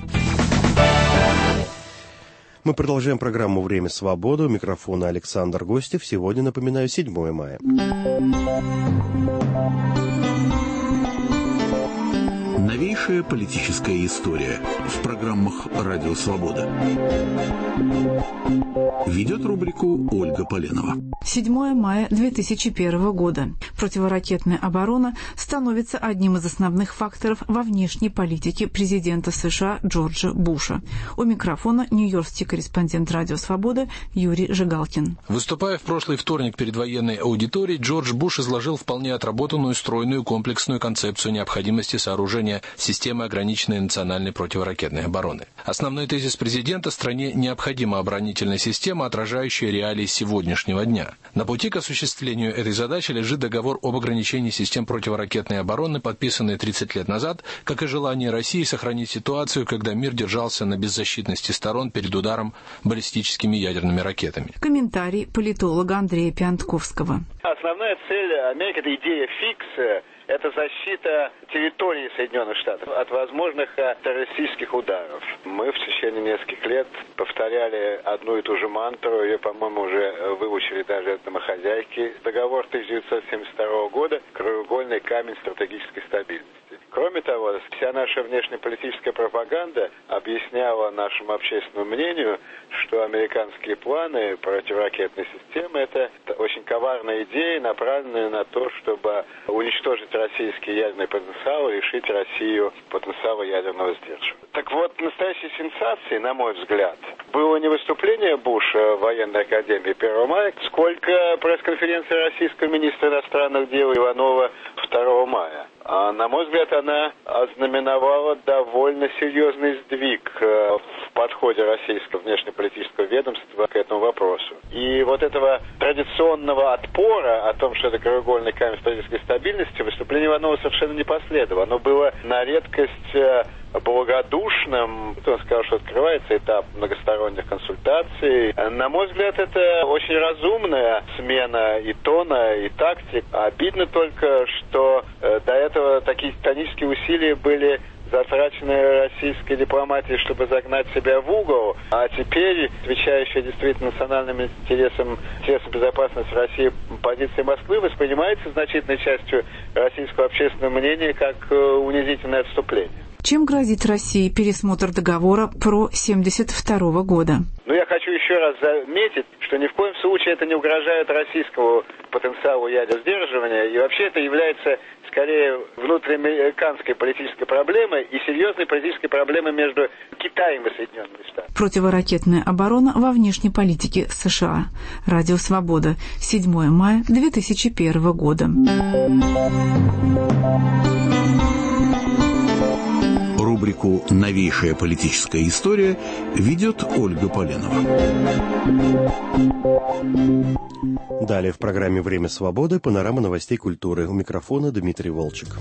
Мы продолжаем программу «Время свободы». У микрофона Александр Гостев. Сегодня, напоминаю, седьмое мая. Новейшая политическая история в программах «Радио Свобода». Ведет рубрику Ольга Поленова. седьмое мая две тысячи первого года. Противоракетная оборона становится одним из основных факторов во внешней политике президента США Джорджа Буша. У микрофона нью-йоркский корреспондент «Радио Свобода» Юрий Жигалкин. Выступая в прошлый вторник перед военной аудиторией, Джордж Буш изложил вполне отработанную, стройную, комплексную концепцию необходимости сооружения системы ограниченной национальной противоракетной обороны. Основной тезис президента: стране необходима оборонительная система, отражающая реалии сегодняшнего дня. На пути к осуществлению этой задачи лежит договор об ограничении систем противоракетной обороны, подписанный тридцать лет назад, как и желание России сохранить ситуацию, когда мир держался на беззащитности сторон перед ударом баллистическими ядерными ракетами. Комментарий политолога Андрея Пиантковского. Основная цель Америки – это идея фикс. Это защита территории Соединенных Штатов от возможных террористических ударов. Мы в течение нескольких лет повторяли одну и ту же мантру. Ее, по-моему, уже выучили даже домохозяйки. Договор тысяча девятьсот семьдесят второго года – краеугольный камень стратегической стабильности. Кроме того, вся наша внешнеполитическая пропаганда объясняла нашему общественному мнению, что американские планы противоракетной системы – это очень коварная идея, направленная на то, чтобы уничтожить российский ядерный потенциал и лишить Россию потенциала ядерного сдерживания. Так вот, настоящей сенсацией, на мой взгляд, было не выступление Буша в военной академии первого мая, сколько пресс-конференция российского министра иностранных дел Иванова второго мая. А, на мой взгляд, она ознаменовала довольно серьезный сдвиг в подходе российского внешнеполитического ведомства к этому вопросу. И вот этого традиционного отпора о том, что это краеугольный камень политической стабильности, выступление Иванова совершенно не последовало. Оно было на редкость благодушным. Он сказал, что открывается этап многосторонних консультаций. На мой взгляд, это очень разумная смена и тона, и тактик. Обидно только, что э, до этого такие титанические усилия были затрачены российской дипломатией, чтобы загнать себя в угол, а теперь, отвечающая действительно национальным интересам, интересам безопасности России позиция Москвы, воспринимается значительной частью российского общественного мнения как э, унизительное отступление. Чем грозит России пересмотр договора про семьдесят второго года? Ну, я хочу еще раз заметить, что ни в коем случае это не угрожает российскому потенциалу ядерного сдерживания, и вообще это является скорее внутриамериканской политической проблемой и серьезной политической проблемой между Китаем и Соединенными Штатами. Противоракетная оборона во внешней политике США. Радио «Свобода». седьмого мая две тысячи первого года. Рубрику «Новейшая политическая история» ведет Ольга Поленова. Далее в программе «Время свободы» панорама новостей культуры. У микрофона Дмитрий Волчек.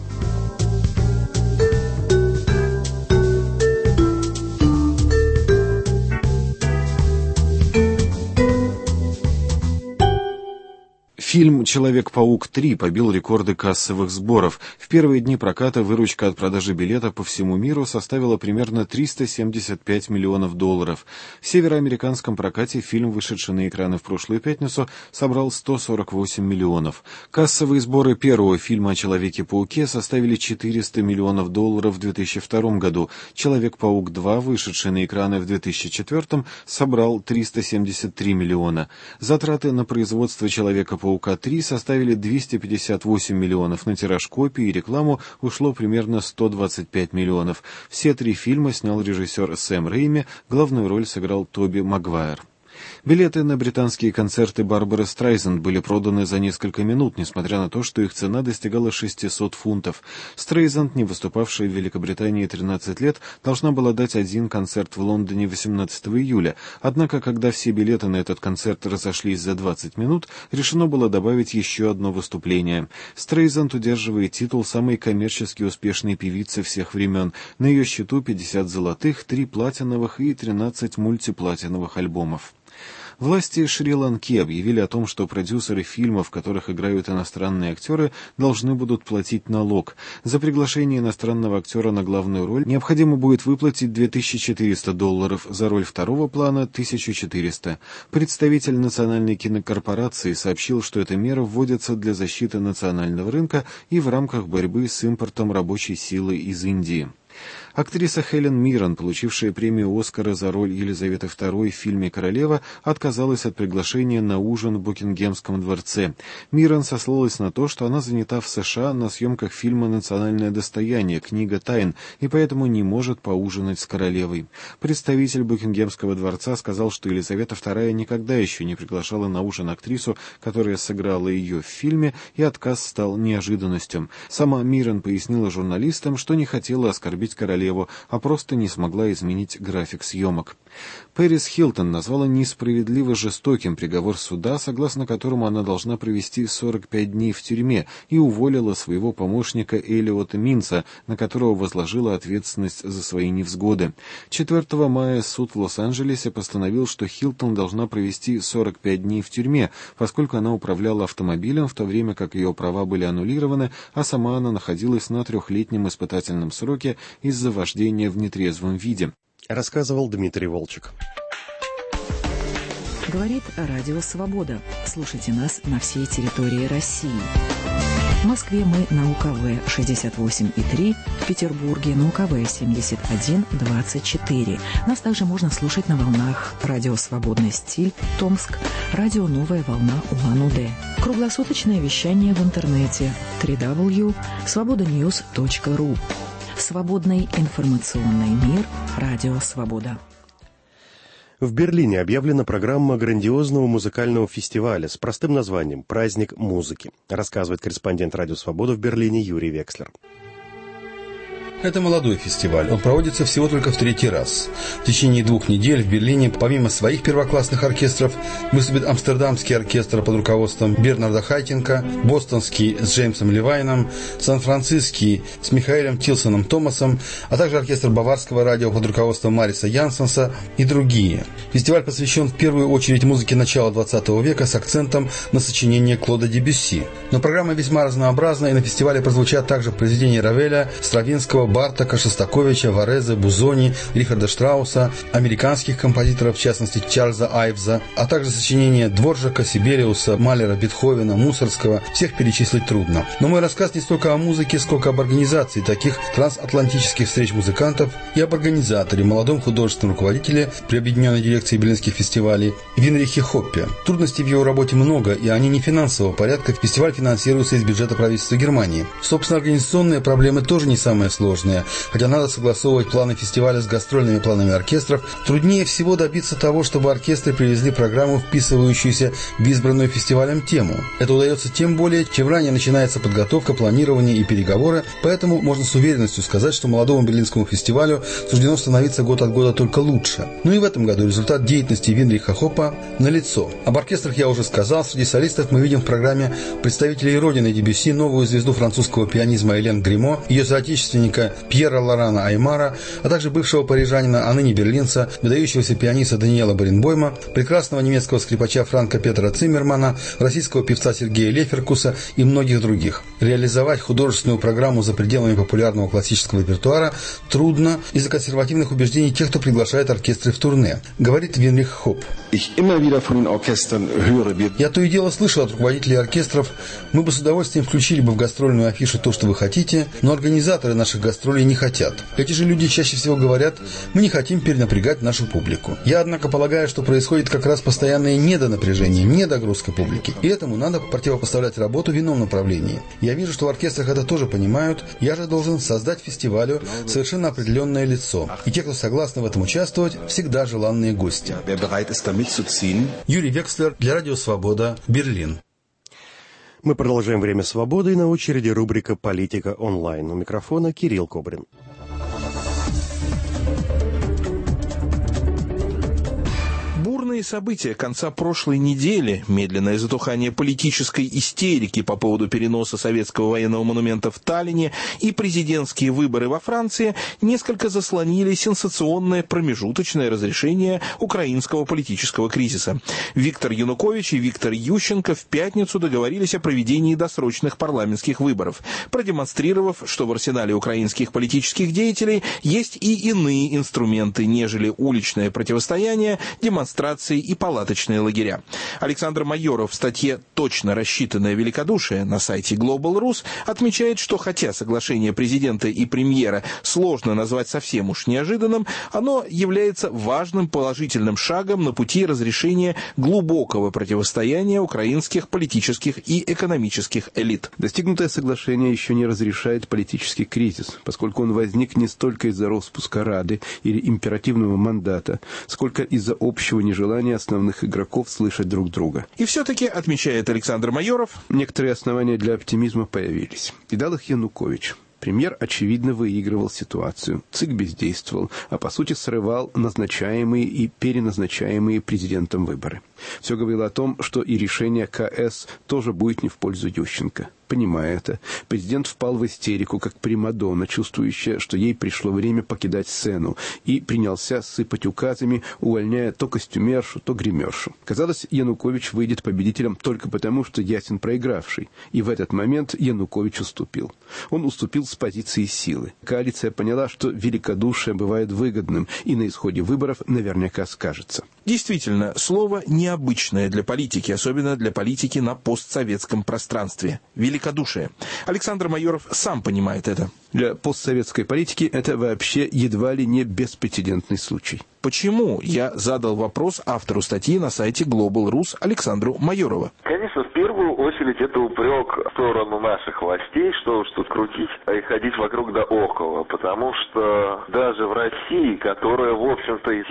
Фильм «Человек-паук три» побил рекорды кассовых сборов. В первые дни проката выручка от продажи билетов по всему миру составила примерно триста семьдесят пять миллионов долларов. В североамериканском прокате фильм, вышедший на экраны в прошлую пятницу, собрал сто сорок восемь миллионов. Кассовые сборы первого фильма о Человеке-пауке составили четыреста миллионов долларов в две тысячи втором году. «Человек-паук два», вышедший на экраны в две тысячи четвёртом, собрал триста семьдесят три миллиона. Затраты на производство «Человека-паука три» составили двести пятьдесят восемь миллионов, на тираж копий и рекламу ушло примерно сто двадцать пять миллионов. Все три фильма снял режиссер Сэм Рэйми, главную роль сыграл Тоби Магуайр. Билеты на британские концерты Барбары Стрейзанд были проданы за несколько минут, несмотря на то, что их цена достигала шестисот фунтов. Стрейзанд, не выступавшая в Великобритании тринадцать лет, должна была дать один концерт в Лондоне восемнадцатого июля. Однако, когда все билеты на этот концерт разошлись за двадцать минут, решено было добавить еще одно выступление. Стрейзанд удерживает титул самой коммерчески успешной певицы всех времен. На ее счету пятьдесят золотых, три платиновых и тринадцать мультиплатиновых альбомов. Власти Шри-Ланки объявили о том, что продюсеры фильмов, в которых играют иностранные актеры, должны будут платить налог. За приглашение иностранного актера на главную роль необходимо будет выплатить две тысячи четыреста долларов, за роль второго плана – тысячу четыреста. Представитель национальной кинокорпорации сообщил, что эта мера вводится для защиты национального рынка и в рамках борьбы с импортом рабочей силы из Индии. Актриса Хелен Миррен, получившая премию «Оскара» за роль Елизаветы второй в фильме «Королева», отказалась от приглашения на ужин в Букингемском дворце. Миррен сослалась на то, что она занята в США на съемках фильма «Национальное достояние. Книга тайн» и поэтому не может поужинать с королевой. Представитель Букингемского дворца сказал, что Елизавета вторая никогда еще не приглашала на ужин актрису, которая сыграла ее в фильме, и отказ стал неожиданностью. Сама Миррен пояснила журналистам, что не хотела оскорбить королеву, а просто не смогла изменить график съемок. Пэрис Хилтон назвала несправедливо жестоким приговор суда, согласно которому она должна провести сорок пять дней в тюрьме, и уволила своего помощника Элиота Минца, на которого возложила ответственность за свои невзгоды. четвёртого мая суд в Лос-Анджелесе постановил, что Хилтон должна провести сорок пять дней в тюрьме, поскольку она управляла автомобилем, в то время как ее права были аннулированы, а сама она находилась на трехлетнем испытательном сроке из-за вождения в нетрезвом виде. Рассказывал Дмитрий Волчек. Говорит Радио Свобода. Слушайте нас на всей территории России. В Москве мы на УКВ шестьдесят восемь и три, в Петербурге на УКВ семьдесят один двадцать четыре. Нас также можно слушать на волнах Радио Свободный стиль, Томск, Радио Новая волна Улан-Удэ. Круглосуточное вещание в интернете дабл ю дабл ю дабл ю точка свобода ньюс точка ру. Свободный информационный мир. Радио Свобода. В Берлине объявлена программа грандиозного музыкального фестиваля с простым названием «Праздник музыки», рассказывает корреспондент «Радио Свобода» в Берлине Юрий Векслер. Это молодой фестиваль. Он проводится всего только в третий раз. В течение двух недель в Берлине, помимо своих первоклассных оркестров, выступит Амстердамский оркестр под руководством Бернарда Хайтинка, Бостонский с Джеймсом Левайном, Сан-Франциский с Михаэлем Тилсоном Томасом, а также оркестр Баварского радио под руководством Мариса Янсенса и другие. Фестиваль посвящен в первую очередь музыке начала двадцатого века с акцентом на сочинение Клода Дебюсси. Но программа весьма разнообразна, и на фестивале прозвучат также произведения Равеля, Стравинского, Бартака, Шостаковича, Варезы, Бузони, Рихарда Штрауса, американских композиторов, в частности Чарльза Айвза, а также сочинения Дворжака, Сибелиуса, Малера, Бетховена, Мусоргского. Всех перечислить трудно. Но мой рассказ не столько о музыке, сколько об организации таких трансатлантических встреч музыкантов и об организаторе, молодом художественном руководителе при объединенной дирекции берлинских фестивалей Винрихе Хоппе. Трудностей в его работе много, и они не финансового порядка. Фестиваль финансируется из бюджета правительства Германии. Собственно, организационные проблемы тоже не самые сложные. Хотя надо согласовывать планы фестиваля с гастрольными планами оркестров, труднее всего добиться того, чтобы оркестры привезли программу, вписывающуюся в избранную фестивалем тему. Это удается тем более, чем ранее начинается подготовка, планирование и переговоры, поэтому можно с уверенностью сказать, что молодому берлинскому фестивалю суждено становиться год от года только лучше. Ну и в этом году результат деятельности Винриха Хоппа налицо. Об оркестрах я уже сказал. Среди солистов мы видим в программе представителей родины Дебюсси, новую звезду французского пианизма Элен Гримо, ее соотечественника Пьера Лорана Аймара, а также бывшего парижанина, а ныне берлинца, выдающегося пианиста Даниэла Баренбойма, прекрасного немецкого скрипача Франка Петера Циммермана, российского певца Сергея Леферкуса и многих других. Реализовать художественную программу за пределами популярного классического репертуара трудно из-за консервативных убеждений тех, кто приглашает оркестры в турне, говорит Винрих Хоп. Я то и дело слышал от руководителей оркестров: мы бы с удовольствием включили бы в гастрольную афишу то, что вы хотите, но организаторы наших гастролей не хотят. Эти же люди чаще всего говорят: мы не хотим перенапрягать нашу публику. Я, однако, полагаю, что происходит как раз постоянное недонапряжение, недогрузка публики. И этому надо противопоставлять работу в ином направлении. Я вижу, что в оркестрах это тоже понимают. Я же должен создать фестивалю совершенно определенное лицо. И те, кто согласны в этом участвовать, всегда желанные гости. Юрий Векслер для Радио Свобода, Берлин. Мы продолжаем «Время свободы», и на очереди рубрика «Политика онлайн». У микрофона Кирилл Кобрин. Бурные события конца прошлой недели, медленное затухание политической истерики по поводу переноса советского военного монумента в Таллине и президентские выборы во Франции несколько заслонили сенсационное промежуточное разрешение украинского политического кризиса. Виктор Янукович и Виктор Ющенко в пятницу договорились о проведении досрочных парламентских выборов, продемонстрировав, что в арсенале украинских политических деятелей есть и иные инструменты, нежели уличное противостояние, демонстрации и палаточные лагеря. Александр Майоров в статье «Точно рассчитанное великодушие» на сайте Global Rus отмечает, что хотя соглашение президента и премьера сложно назвать совсем уж неожиданным, оно является важным положительным шагом на пути разрешения глубокого противостояния украинских политических и экономических элит. Достигнутое соглашение еще не разрешает политический кризис, поскольку он возник не столько из-за распуска Рады или императивного мандата, сколько из-за общего нежелания основных игроков слышать друг друга. И все-таки, отмечает Александр Майоров, некоторые основания для оптимизма появились. И дал их Янукович. Премьер, очевидно, выигрывал ситуацию. ЦИК бездействовал, а по сути срывал назначаемые и переназначаемые президентом выборы. Все говорило о том, что и решение КС тоже будет не в пользу Ющенко. Понимая это, президент впал в истерику, как примадонна, чувствующая, что ей пришло время покидать сцену, и принялся сыпать указами, увольняя то костюмершу, то гримершу. Казалось, Янукович выйдет победителем только потому, что ясен проигравший, и в этот момент Янукович уступил. Он уступил с позиции силы. Коалиция поняла, что великодушие бывает выгодным, и на исходе выборов наверняка скажется. Действительно, слово необычное для политики, особенно для политики на постсоветском пространстве. Великодушие. Александр Майоров сам понимает это. Для постсоветской политики это вообще едва ли не беспрецедентный случай. Почему? Я задал вопрос автору статьи на сайте Global Rus Александру Майорову. Конечно, в первую очередь это упрек в сторону наших властей, что уж тут крутить и ходить вокруг да около, потому что даже в России, которая, в общем-то, из всех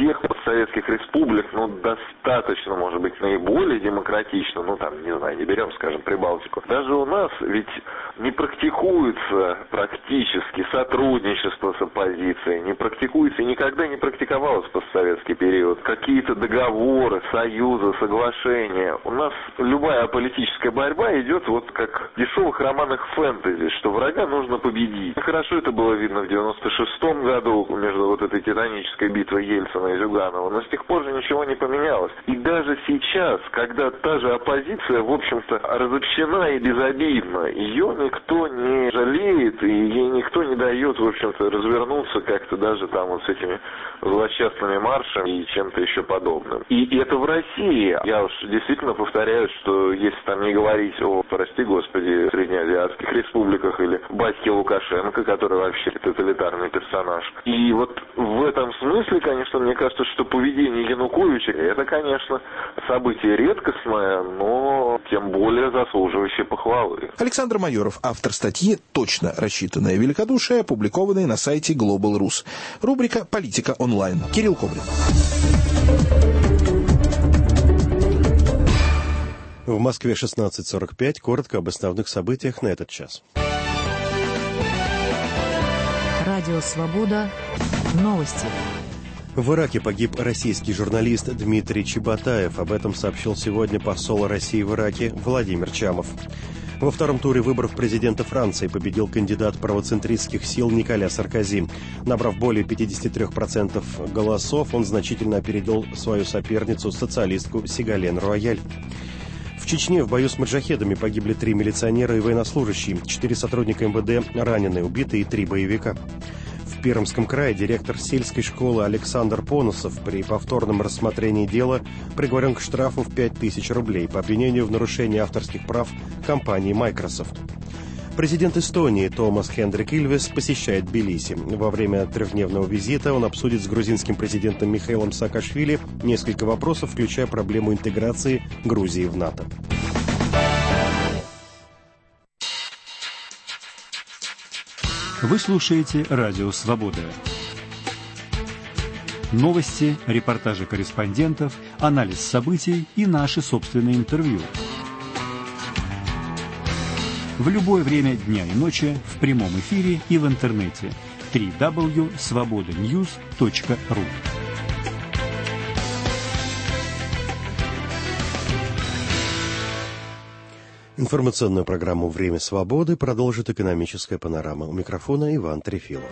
постсоветских республик, ну, достаточно, может быть, наиболее демократично, ну, там, не знаю, не берем, скажем, Прибалтику. Даже у нас ведь не практикуется практически сотрудничество с оппозицией, не практикуется и никогда не практиковалось в постсоветский период. Какие-то договоры, союзы, соглашения. У нас любая политическая борьба идет вот как в дешевых романах фэнтези, что врага нужно победить. Хорошо это было видно в девяносто шестом году между вот этой титанической битвой Ельцина и Зюганова, но с тех пор же ничего не поменялось. И даже сейчас, когда та же оппозиция, в общем-то, разобщена и безобидна, ее никто не жалеет, и ей никто не дает, в общем-то, развернуться как-то даже там вот с этими злосчастными маршами и чем-то еще подобным. И это в России. Я уж действительно повторяю, что если там не говорить о, прости господи, среднеазиатских республиках или батьке Лукашенко, который вообще тоталитарный персонаж. И вот в этом смысле, конечно, мне кажется, что поведение Януковича, это, конечно, событие редкостное, но тем более заслуживающее похвалы. Александр Майоров, автор статьи «Точно рассчитанное великодушие», опубликованной на сайте Global Rus. Рубрика «Политика онлайн». Кирилл Коврин. В Москве шестнадцать сорок пять. Коротко об основных событиях на этот час. Радио «Свобода». Новости. В Ираке погиб российский журналист Дмитрий Чеботаев. Об этом сообщил сегодня посол России в Ираке Владимир Чамов. Во втором туре выборов президента Франции победил кандидат правоцентристских сил Николя Саркози. Набрав более пятьдесят три процента голосов, он значительно опередил свою соперницу, социалистку Сигален Руаяль. В Чечне в бою с маджахедами погибли три милиционера и военнослужащие, четыре сотрудника эм вэ дэ ранены, убиты и три боевика. В Пермском крае директор сельской школы Александр Понусов при повторном рассмотрении дела приговорен к штрафу в пять тысяч рублей по обвинению в нарушении авторских прав компании Microsoft. Президент Эстонии Томас Хендрик Ильвес посещает Тбилиси. Во время трехдневного визита он обсудит с грузинским президентом Михаилом Саакашвили несколько вопросов, включая проблему интеграции Грузии в НАТО. Вы слушаете «Радио Свобода». Новости, репортажи корреспондентов, анализ событий и наши собственные интервью. В любое время дня и ночи, в прямом эфире и в интернете. дабл ю дабл ю дабл ю точка свобода ньюс точка ру. Информационную программу «Время свободы» продолжит экономическая панорама. У микрофона Иван Трефилов.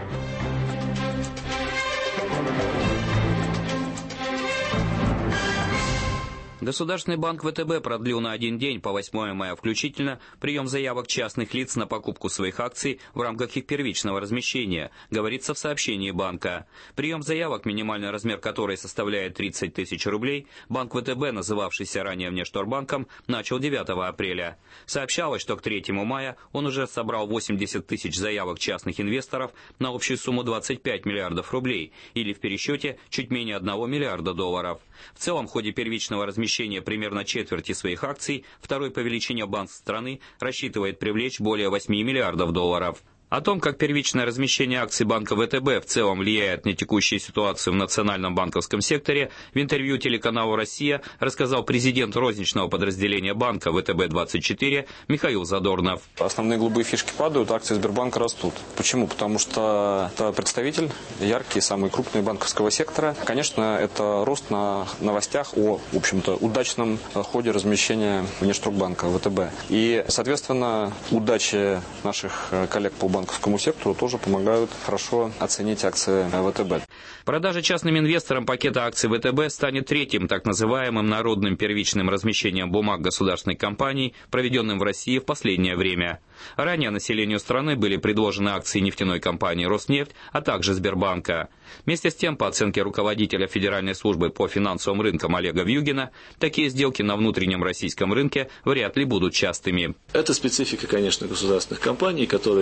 Государственный банк вэ тэ бэ продлил на один день, по восьмое мая включительно, прием заявок частных лиц на покупку своих акций в рамках их первичного размещения, говорится в сообщении банка. Прием заявок, минимальный размер которой составляет тридцать тысяч рублей, банк вэ тэ бэ, называвшийся ранее Внешторгбанком, начал девятого апреля. Сообщалось, что к третьему мая он уже собрал восемьдесят тысяч заявок частных инвесторов на общую сумму двадцать пять миллиардов рублей, или в пересчете чуть менее одного миллиарда долларов. В целом, в ходе первичного размещения примерно четверти своих акций второй по величине банк страны рассчитывает привлечь более восьми миллиардов долларов. О том, как первичное размещение акций банка вэ тэ бэ в целом влияет на текущую ситуацию в национальном банковском секторе, в интервью телеканалу «Россия» рассказал президент розничного подразделения банка вэ тэ бэ двадцать четыре Михаил Задорнов. Основные голубые фишки падают, акции Сбербанка растут. Почему? Потому что это представитель яркий, самый крупный банковского сектора. Конечно, это рост на новостях о, в общем-то, удачном ходе размещения Внешторгбанка вэ тэ бэ. И, соответственно, удачи наших коллег по банковскому сектору тоже помогают хорошо оценить акции вэ тэ бэ. Продажа частным инвесторам пакета акций вэ тэ бэ станет третьим так называемым народным первичным размещением бумаг государственных компаний, проведенным в России в последнее время. Ранее населению страны были предложены акции нефтяной компании «Роснефть», а также Сбербанка. Вместе с тем, по оценке руководителя Федеральной службы по финансовым рынкам Олега Вьюгина, такие сделки на внутреннем российском рынке вряд ли будут частыми. Это специфика, конечно, государственных компаний, которые хотят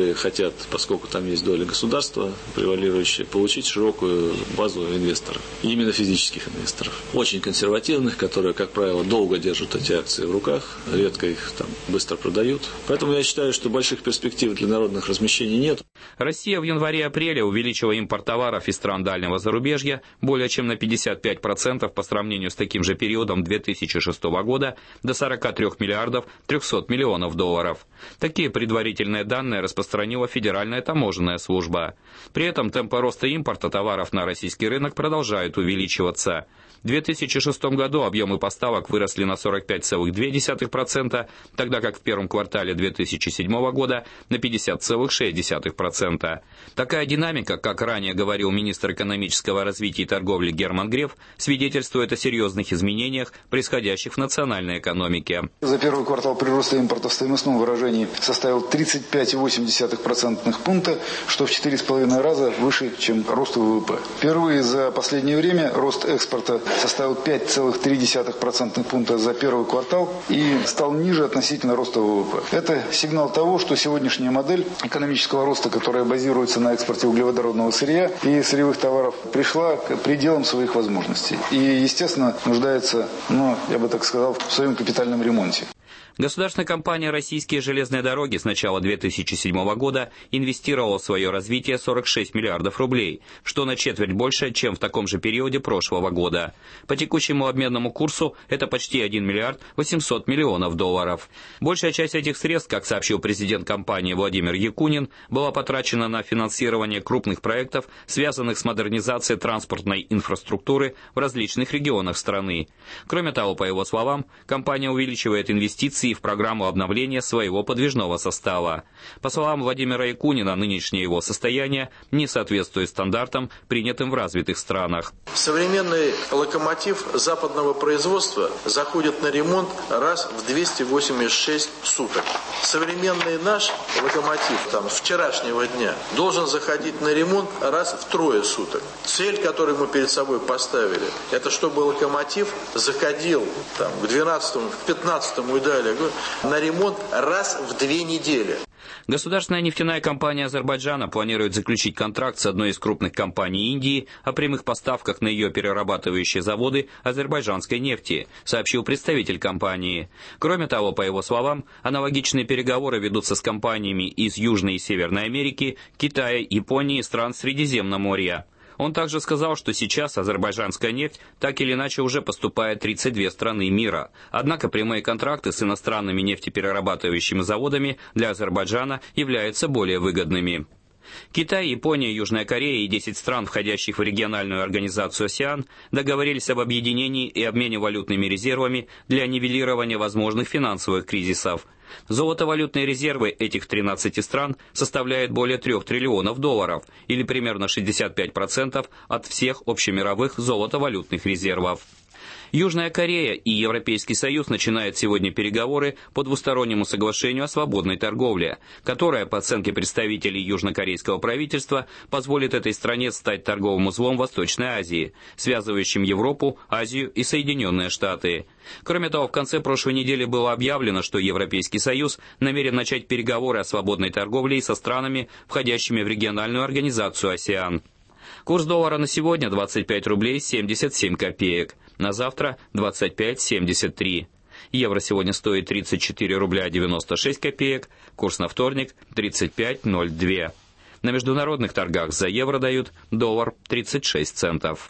хотят, поскольку там есть доля государства превалирующая, получить широкую базу инвесторов, именно физических инвесторов. Очень консервативных, которые, как правило, долго держат эти акции в руках, редко их там быстро продают. Поэтому я считаю, что больших перспектив для народных размещений нет. Россия в январе-апреле увеличила импорт товаров из стран дальнего зарубежья более чем на пятьдесят пять процентов по сравнению с таким же периодом две тысячи шестого года до сорок три миллиардов триста миллионов долларов. Такие предварительные данные распространила Федеральная таможенная служба. При этом темпы роста импорта товаров на российский рынок продолжают увеличиваться. В две тысячи шестом году объемы поставок выросли на сорок пять целых две десятых процента, тогда как в первом квартале две тысячи седьмого года на пятьдесят целых шесть десятых процента. Такая динамика, как ранее говорил министр экономического развития и торговли Герман Греф, свидетельствует о серьезных изменениях, происходящих в национальной экономике. За первый квартал прирост импорта в стоимостном выражении составил тридцать пять целых восемь десятых процентных пункта, что в четыре с половиной раза выше, чем рост ВВП. Впервые за последнее время рост экспорта составил пять целых три десятых процентных пункта за первый квартал и стал ниже относительно роста ВВП. Это сигнал того, что сегодняшняя модель экономического роста, которая базируется на экспорте углеводородного сырья и сырьевых товаров, пришла к пределам своих возможностей. И, естественно, нуждается, ну, я бы так сказал, в своем капитальном ремонте. Государственная компания «Российские железные дороги» с начала две тысячи седьмого года инвестировала в свое развитие сорок шесть миллиардов рублей, что на четверть больше, чем в таком же периоде прошлого года. По текущему обменному курсу это почти один миллиард восемьсот миллионов долларов. Большая часть этих средств, как сообщил президент компании Владимир Якунин, была потрачена на финансирование крупных проектов, связанных с модернизацией транспортной инфраструктуры в различных регионах страны. Кроме того, по его словам, компания увеличивает инвестиции в программу обновления своего подвижного состава. По словам Владимира Якунина, нынешнее его состояние не соответствует стандартам, принятым в развитых странах. Современный локомотив западного производства заходит на ремонт раз в двести восемьдесят шесть суток. Современный наш локомотив там, вчерашнего дня должен заходить на ремонт раз в трое суток. Цель, которую мы перед собой поставили, это чтобы локомотив заходил там, к двенадцатому, к пятнадцатому и далее на ремонт раз в две недели. Государственная нефтяная компания Азербайджана планирует заключить контракт с одной из крупных компаний Индии о прямых поставках на ее перерабатывающие заводы азербайджанской нефти, сообщил представитель компании. Кроме того, по его словам, аналогичные переговоры ведутся с компаниями из Южной и Северной Америки, Китая, Японии и стран Средиземноморья. Он также сказал, что сейчас азербайджанская нефть так или иначе уже поступает в тридцать две страны мира. Однако прямые контракты с иностранными нефтеперерабатывающими заводами для Азербайджана являются более выгодными. Китай, Япония, Южная Корея и десять стран, входящих в региональную организацию АСЕАН, договорились об объединении и обмене валютными резервами для нивелирования возможных финансовых кризисов. Золотовалютные резервы этих тринадцати стран составляют более трех триллионов долларов, или примерно шестьдесят пять процентов от всех общемировых золотовалютных резервов. Южная Корея и Европейский Союз начинают сегодня переговоры по двустороннему соглашению о свободной торговле, которое, по оценке представителей южнокорейского правительства, позволит этой стране стать торговым узлом Восточной Азии, связывающим Европу, Азию и Соединенные Штаты. Кроме того, в конце прошлой недели было объявлено, что Европейский Союз намерен начать переговоры о свободной торговле и со странами, входящими в региональную организацию АСЕАН. Курс доллара на сегодня двадцать пять рублей семьдесят семь копеек. На завтра двадцать пять семьдесят три. Евро сегодня стоит тридцать четыре рубля девяносто шесть копеек. Курс на вторник тридцать пять ноль два. На международных торгах за евро дают доллар тридцать шесть центов.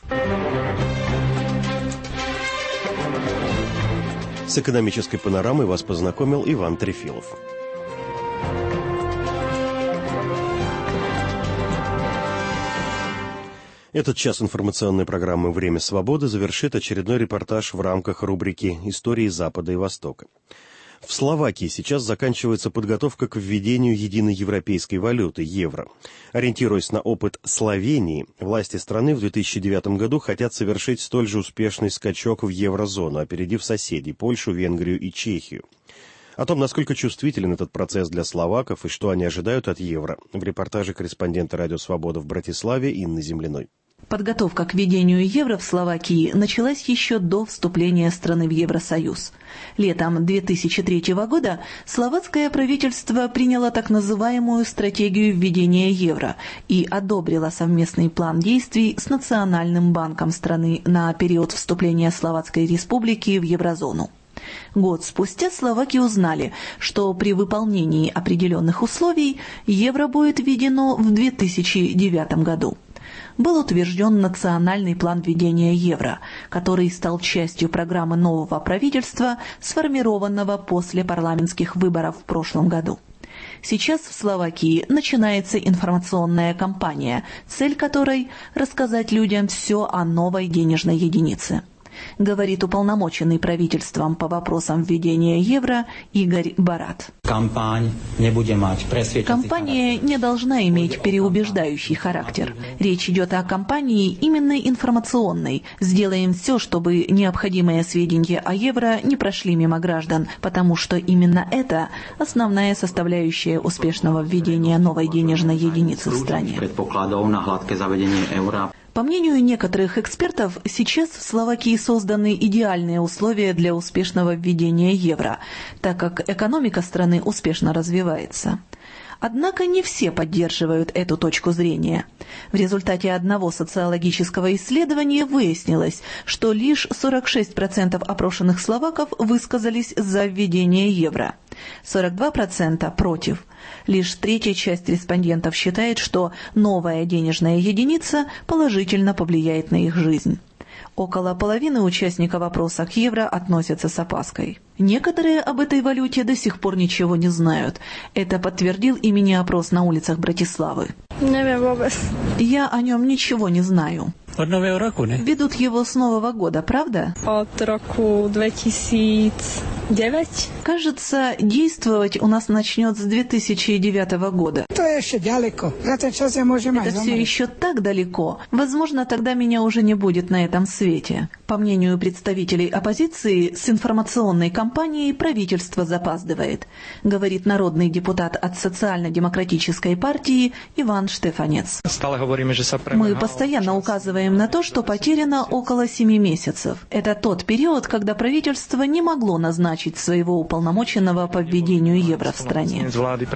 С экономической панорамой вас познакомил Иван Трефилов. Этот час информационной программы «Время свободы» завершит очередной репортаж в рамках рубрики «Истории Запада и Востока». В Словакии сейчас заканчивается подготовка к введению единой европейской валюты – евро. Ориентируясь на опыт Словении, власти страны в две тысячи девятом году хотят совершить столь же успешный скачок в еврозону, опередив соседей – Польшу, Венгрию и Чехию. О том, насколько чувствителен этот процесс для словаков и что они ожидают от евро, в репортаже корреспондента «Радио Свобода» в Братиславе Инны Земляной. Подготовка к введению евро в Словакии началась еще до вступления страны в Евросоюз. Летом две тысячи третьего года словацкое правительство приняло так называемую стратегию введения евро и одобрило совместный план действий с Национальным банком страны на период вступления Словацкой Республики в еврозону. Год спустя словаки узнали, что при выполнении определенных условий евро будет введено в две тысячи девятом году. Был утвержден национальный план введения евро, который стал частью программы нового правительства, сформированного после парламентских выборов в прошлом году. Сейчас в Словакии начинается информационная кампания, цель которой – рассказать людям все о новой денежной единице. Говорит уполномоченный правительством по вопросам введения евро Игорь Барат. Кампания не должна иметь переубеждающий характер. Речь идет о кампании именно информационной. Сделаем все, чтобы необходимые сведения о евро не прошли мимо граждан, потому что именно это основная составляющая успешного введения новой денежной единицы в стране. По мнению некоторых экспертов, сейчас в Словакии созданы идеальные условия для успешного введения евро, так как экономика страны успешно развивается. Однако не все поддерживают эту точку зрения. В результате одного социологического исследования выяснилось, что лишь сорок шесть процентов опрошенных словаков высказались за введение евро, сорок два процента против. Лишь третья часть респондентов считает, что новая денежная единица положительно повлияет на их жизнь. Около половины участников опроса к евро относятся с опаской. Некоторые об этой валюте до сих пор ничего не знают. Это подтвердил и мини-опрос на улицах Братиславы. Я о нем ничего не знаю. Ведут его с Нового года, правда? От року две тысячи девятого. Кажется, действовать у нас начнет с две тысячи девятого года. Это все еще так далеко. Возможно, тогда меня уже не будет на этом свете. По мнению представителей оппозиции, с информационной кампанией правительство запаздывает, говорит народный депутат от социально-демократической партии Иван Штефанец. Мы постоянно указываем на то, что потеряно около семи месяцев. Это тот период, когда правительство не могло назначить своего уполномоченного по введению евро в стране.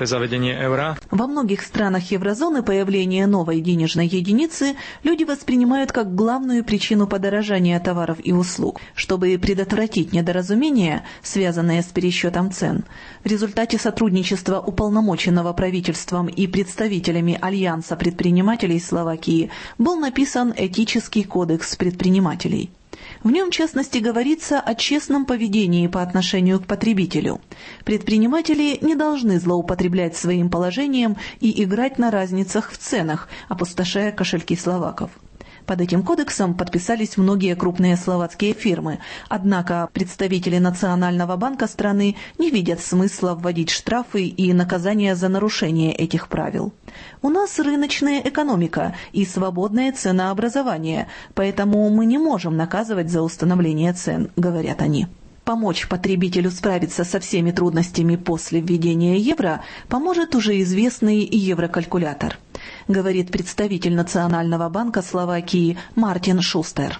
Во многих странах еврозоны появление новой денежной единицы люди воспринимают как главную причину подорожания товаров и услуг. Чтобы предотвратить недоразумения, связанные с пересчетом цен, в результате сотрудничества уполномоченного правительством и представителями Альянса предпринимателей Словакии был написан Этический кодекс предпринимателей. В нем, в частности, говорится о честном поведении по отношению к потребителю. Предприниматели не должны злоупотреблять своим положением и играть на разницах в ценах, опустошая кошельки словаков. Под этим кодексом подписались многие крупные словацкие фирмы, однако представители Национального банка страны не видят смысла вводить штрафы и наказания за нарушение этих правил. У нас рыночная экономика и свободное ценообразование, поэтому мы не можем наказывать за установление цен, говорят они. Помочь потребителю справиться со всеми трудностями после введения евро поможет уже известный еврокалькулятор, говорит представитель Национального банка Словакии Мартин Шустер.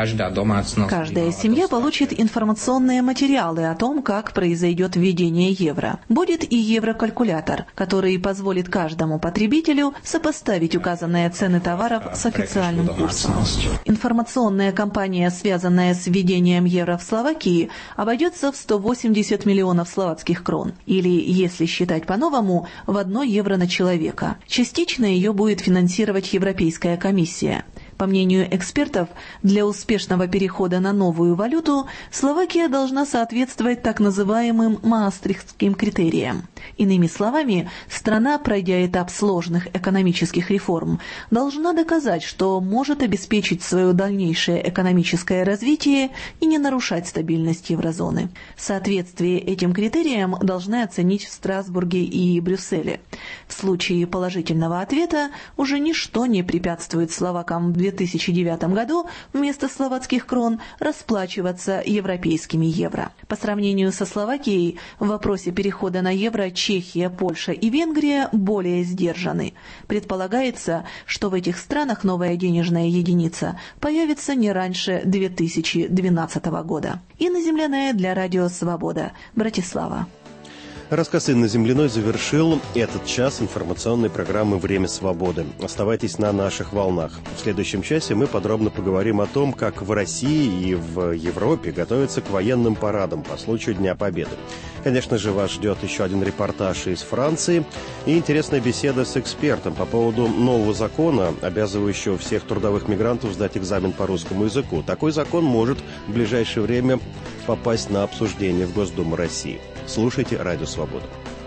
Каждая семья получит информационные материалы о том, как произойдет введение евро. Будет и еврокалькулятор, который позволит каждому потребителю сопоставить указанные цены товаров с официальным курсом. Информационная кампания, связанная с введением евро в Словакии, обойдется в сто восемьдесят миллионов словацких крон, или, если считать по-новому, в одно евро на человека. Частично ее будет финансировать Европейская комиссия. По мнению экспертов, для успешного перехода на новую валюту Словакия должна соответствовать так называемым маастрихтским критериям. Иными словами, страна, пройдя этап сложных экономических реформ, должна доказать, что может обеспечить свое дальнейшее экономическое развитие и не нарушать стабильность еврозоны. Соответствие этим критериям должны оценить в Страсбурге и Брюсселе. В случае положительного ответа уже ничто не препятствует словакам в две две тысячи девятом году вместо словацких крон расплачиваться европейскими евро. По сравнению со Словакией, в вопросе перехода на евро Чехия, Польша и Венгрия более сдержаны. Предполагается, что в этих странах новая денежная единица появится не раньше две тысячи двенадцатого года. Инна Земляная для Радио Свобода, Братислава. Рассказ Инны Земляной завершил этот час информационной программы «Время свободы». Оставайтесь на наших волнах. В следующем часе мы подробно поговорим о том, как в России и в Европе готовятся к военным парадам по случаю Дня Победы. Конечно же, вас ждет еще один репортаж из Франции и интересная беседа с экспертом по поводу нового закона, обязывающего всех трудовых мигрантов сдать экзамен по русскому языку. Такой закон может в ближайшее время попасть на обсуждение в Госдуму России. Слушайте Радио Свобода.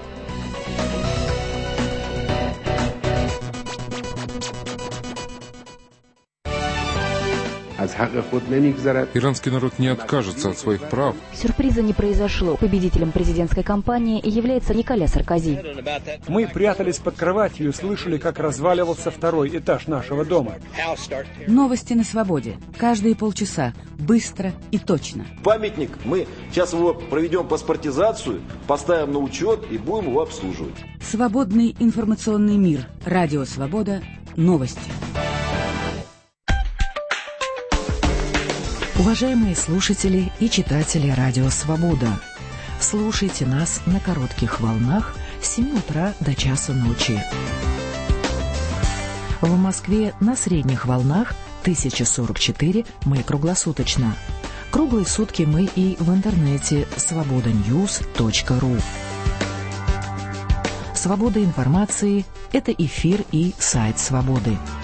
Иранский народ не откажется от своих прав. Сюрприза не произошло. Победителем президентской кампании является Николя Саркози. Мы прятались под кроватью и слышали, как разваливался второй этаж нашего дома. Новости на свободе. Каждые полчаса. Быстро и точно. Памятник. Мы сейчас его проведем паспортизацию, поставим на учет и будем его обслуживать. Свободный информационный мир. Радио Свобода. Новости. Уважаемые слушатели и читатели Радио Свобода, слушайте нас на коротких волнах с семи утра до часа ночи. В Москве на средних волнах тысяча сорок четыре, мы круглосуточно. Круглые сутки мы и в интернете свобода ньюс точка ру. Свобода информации – это эфир и сайт Свободы.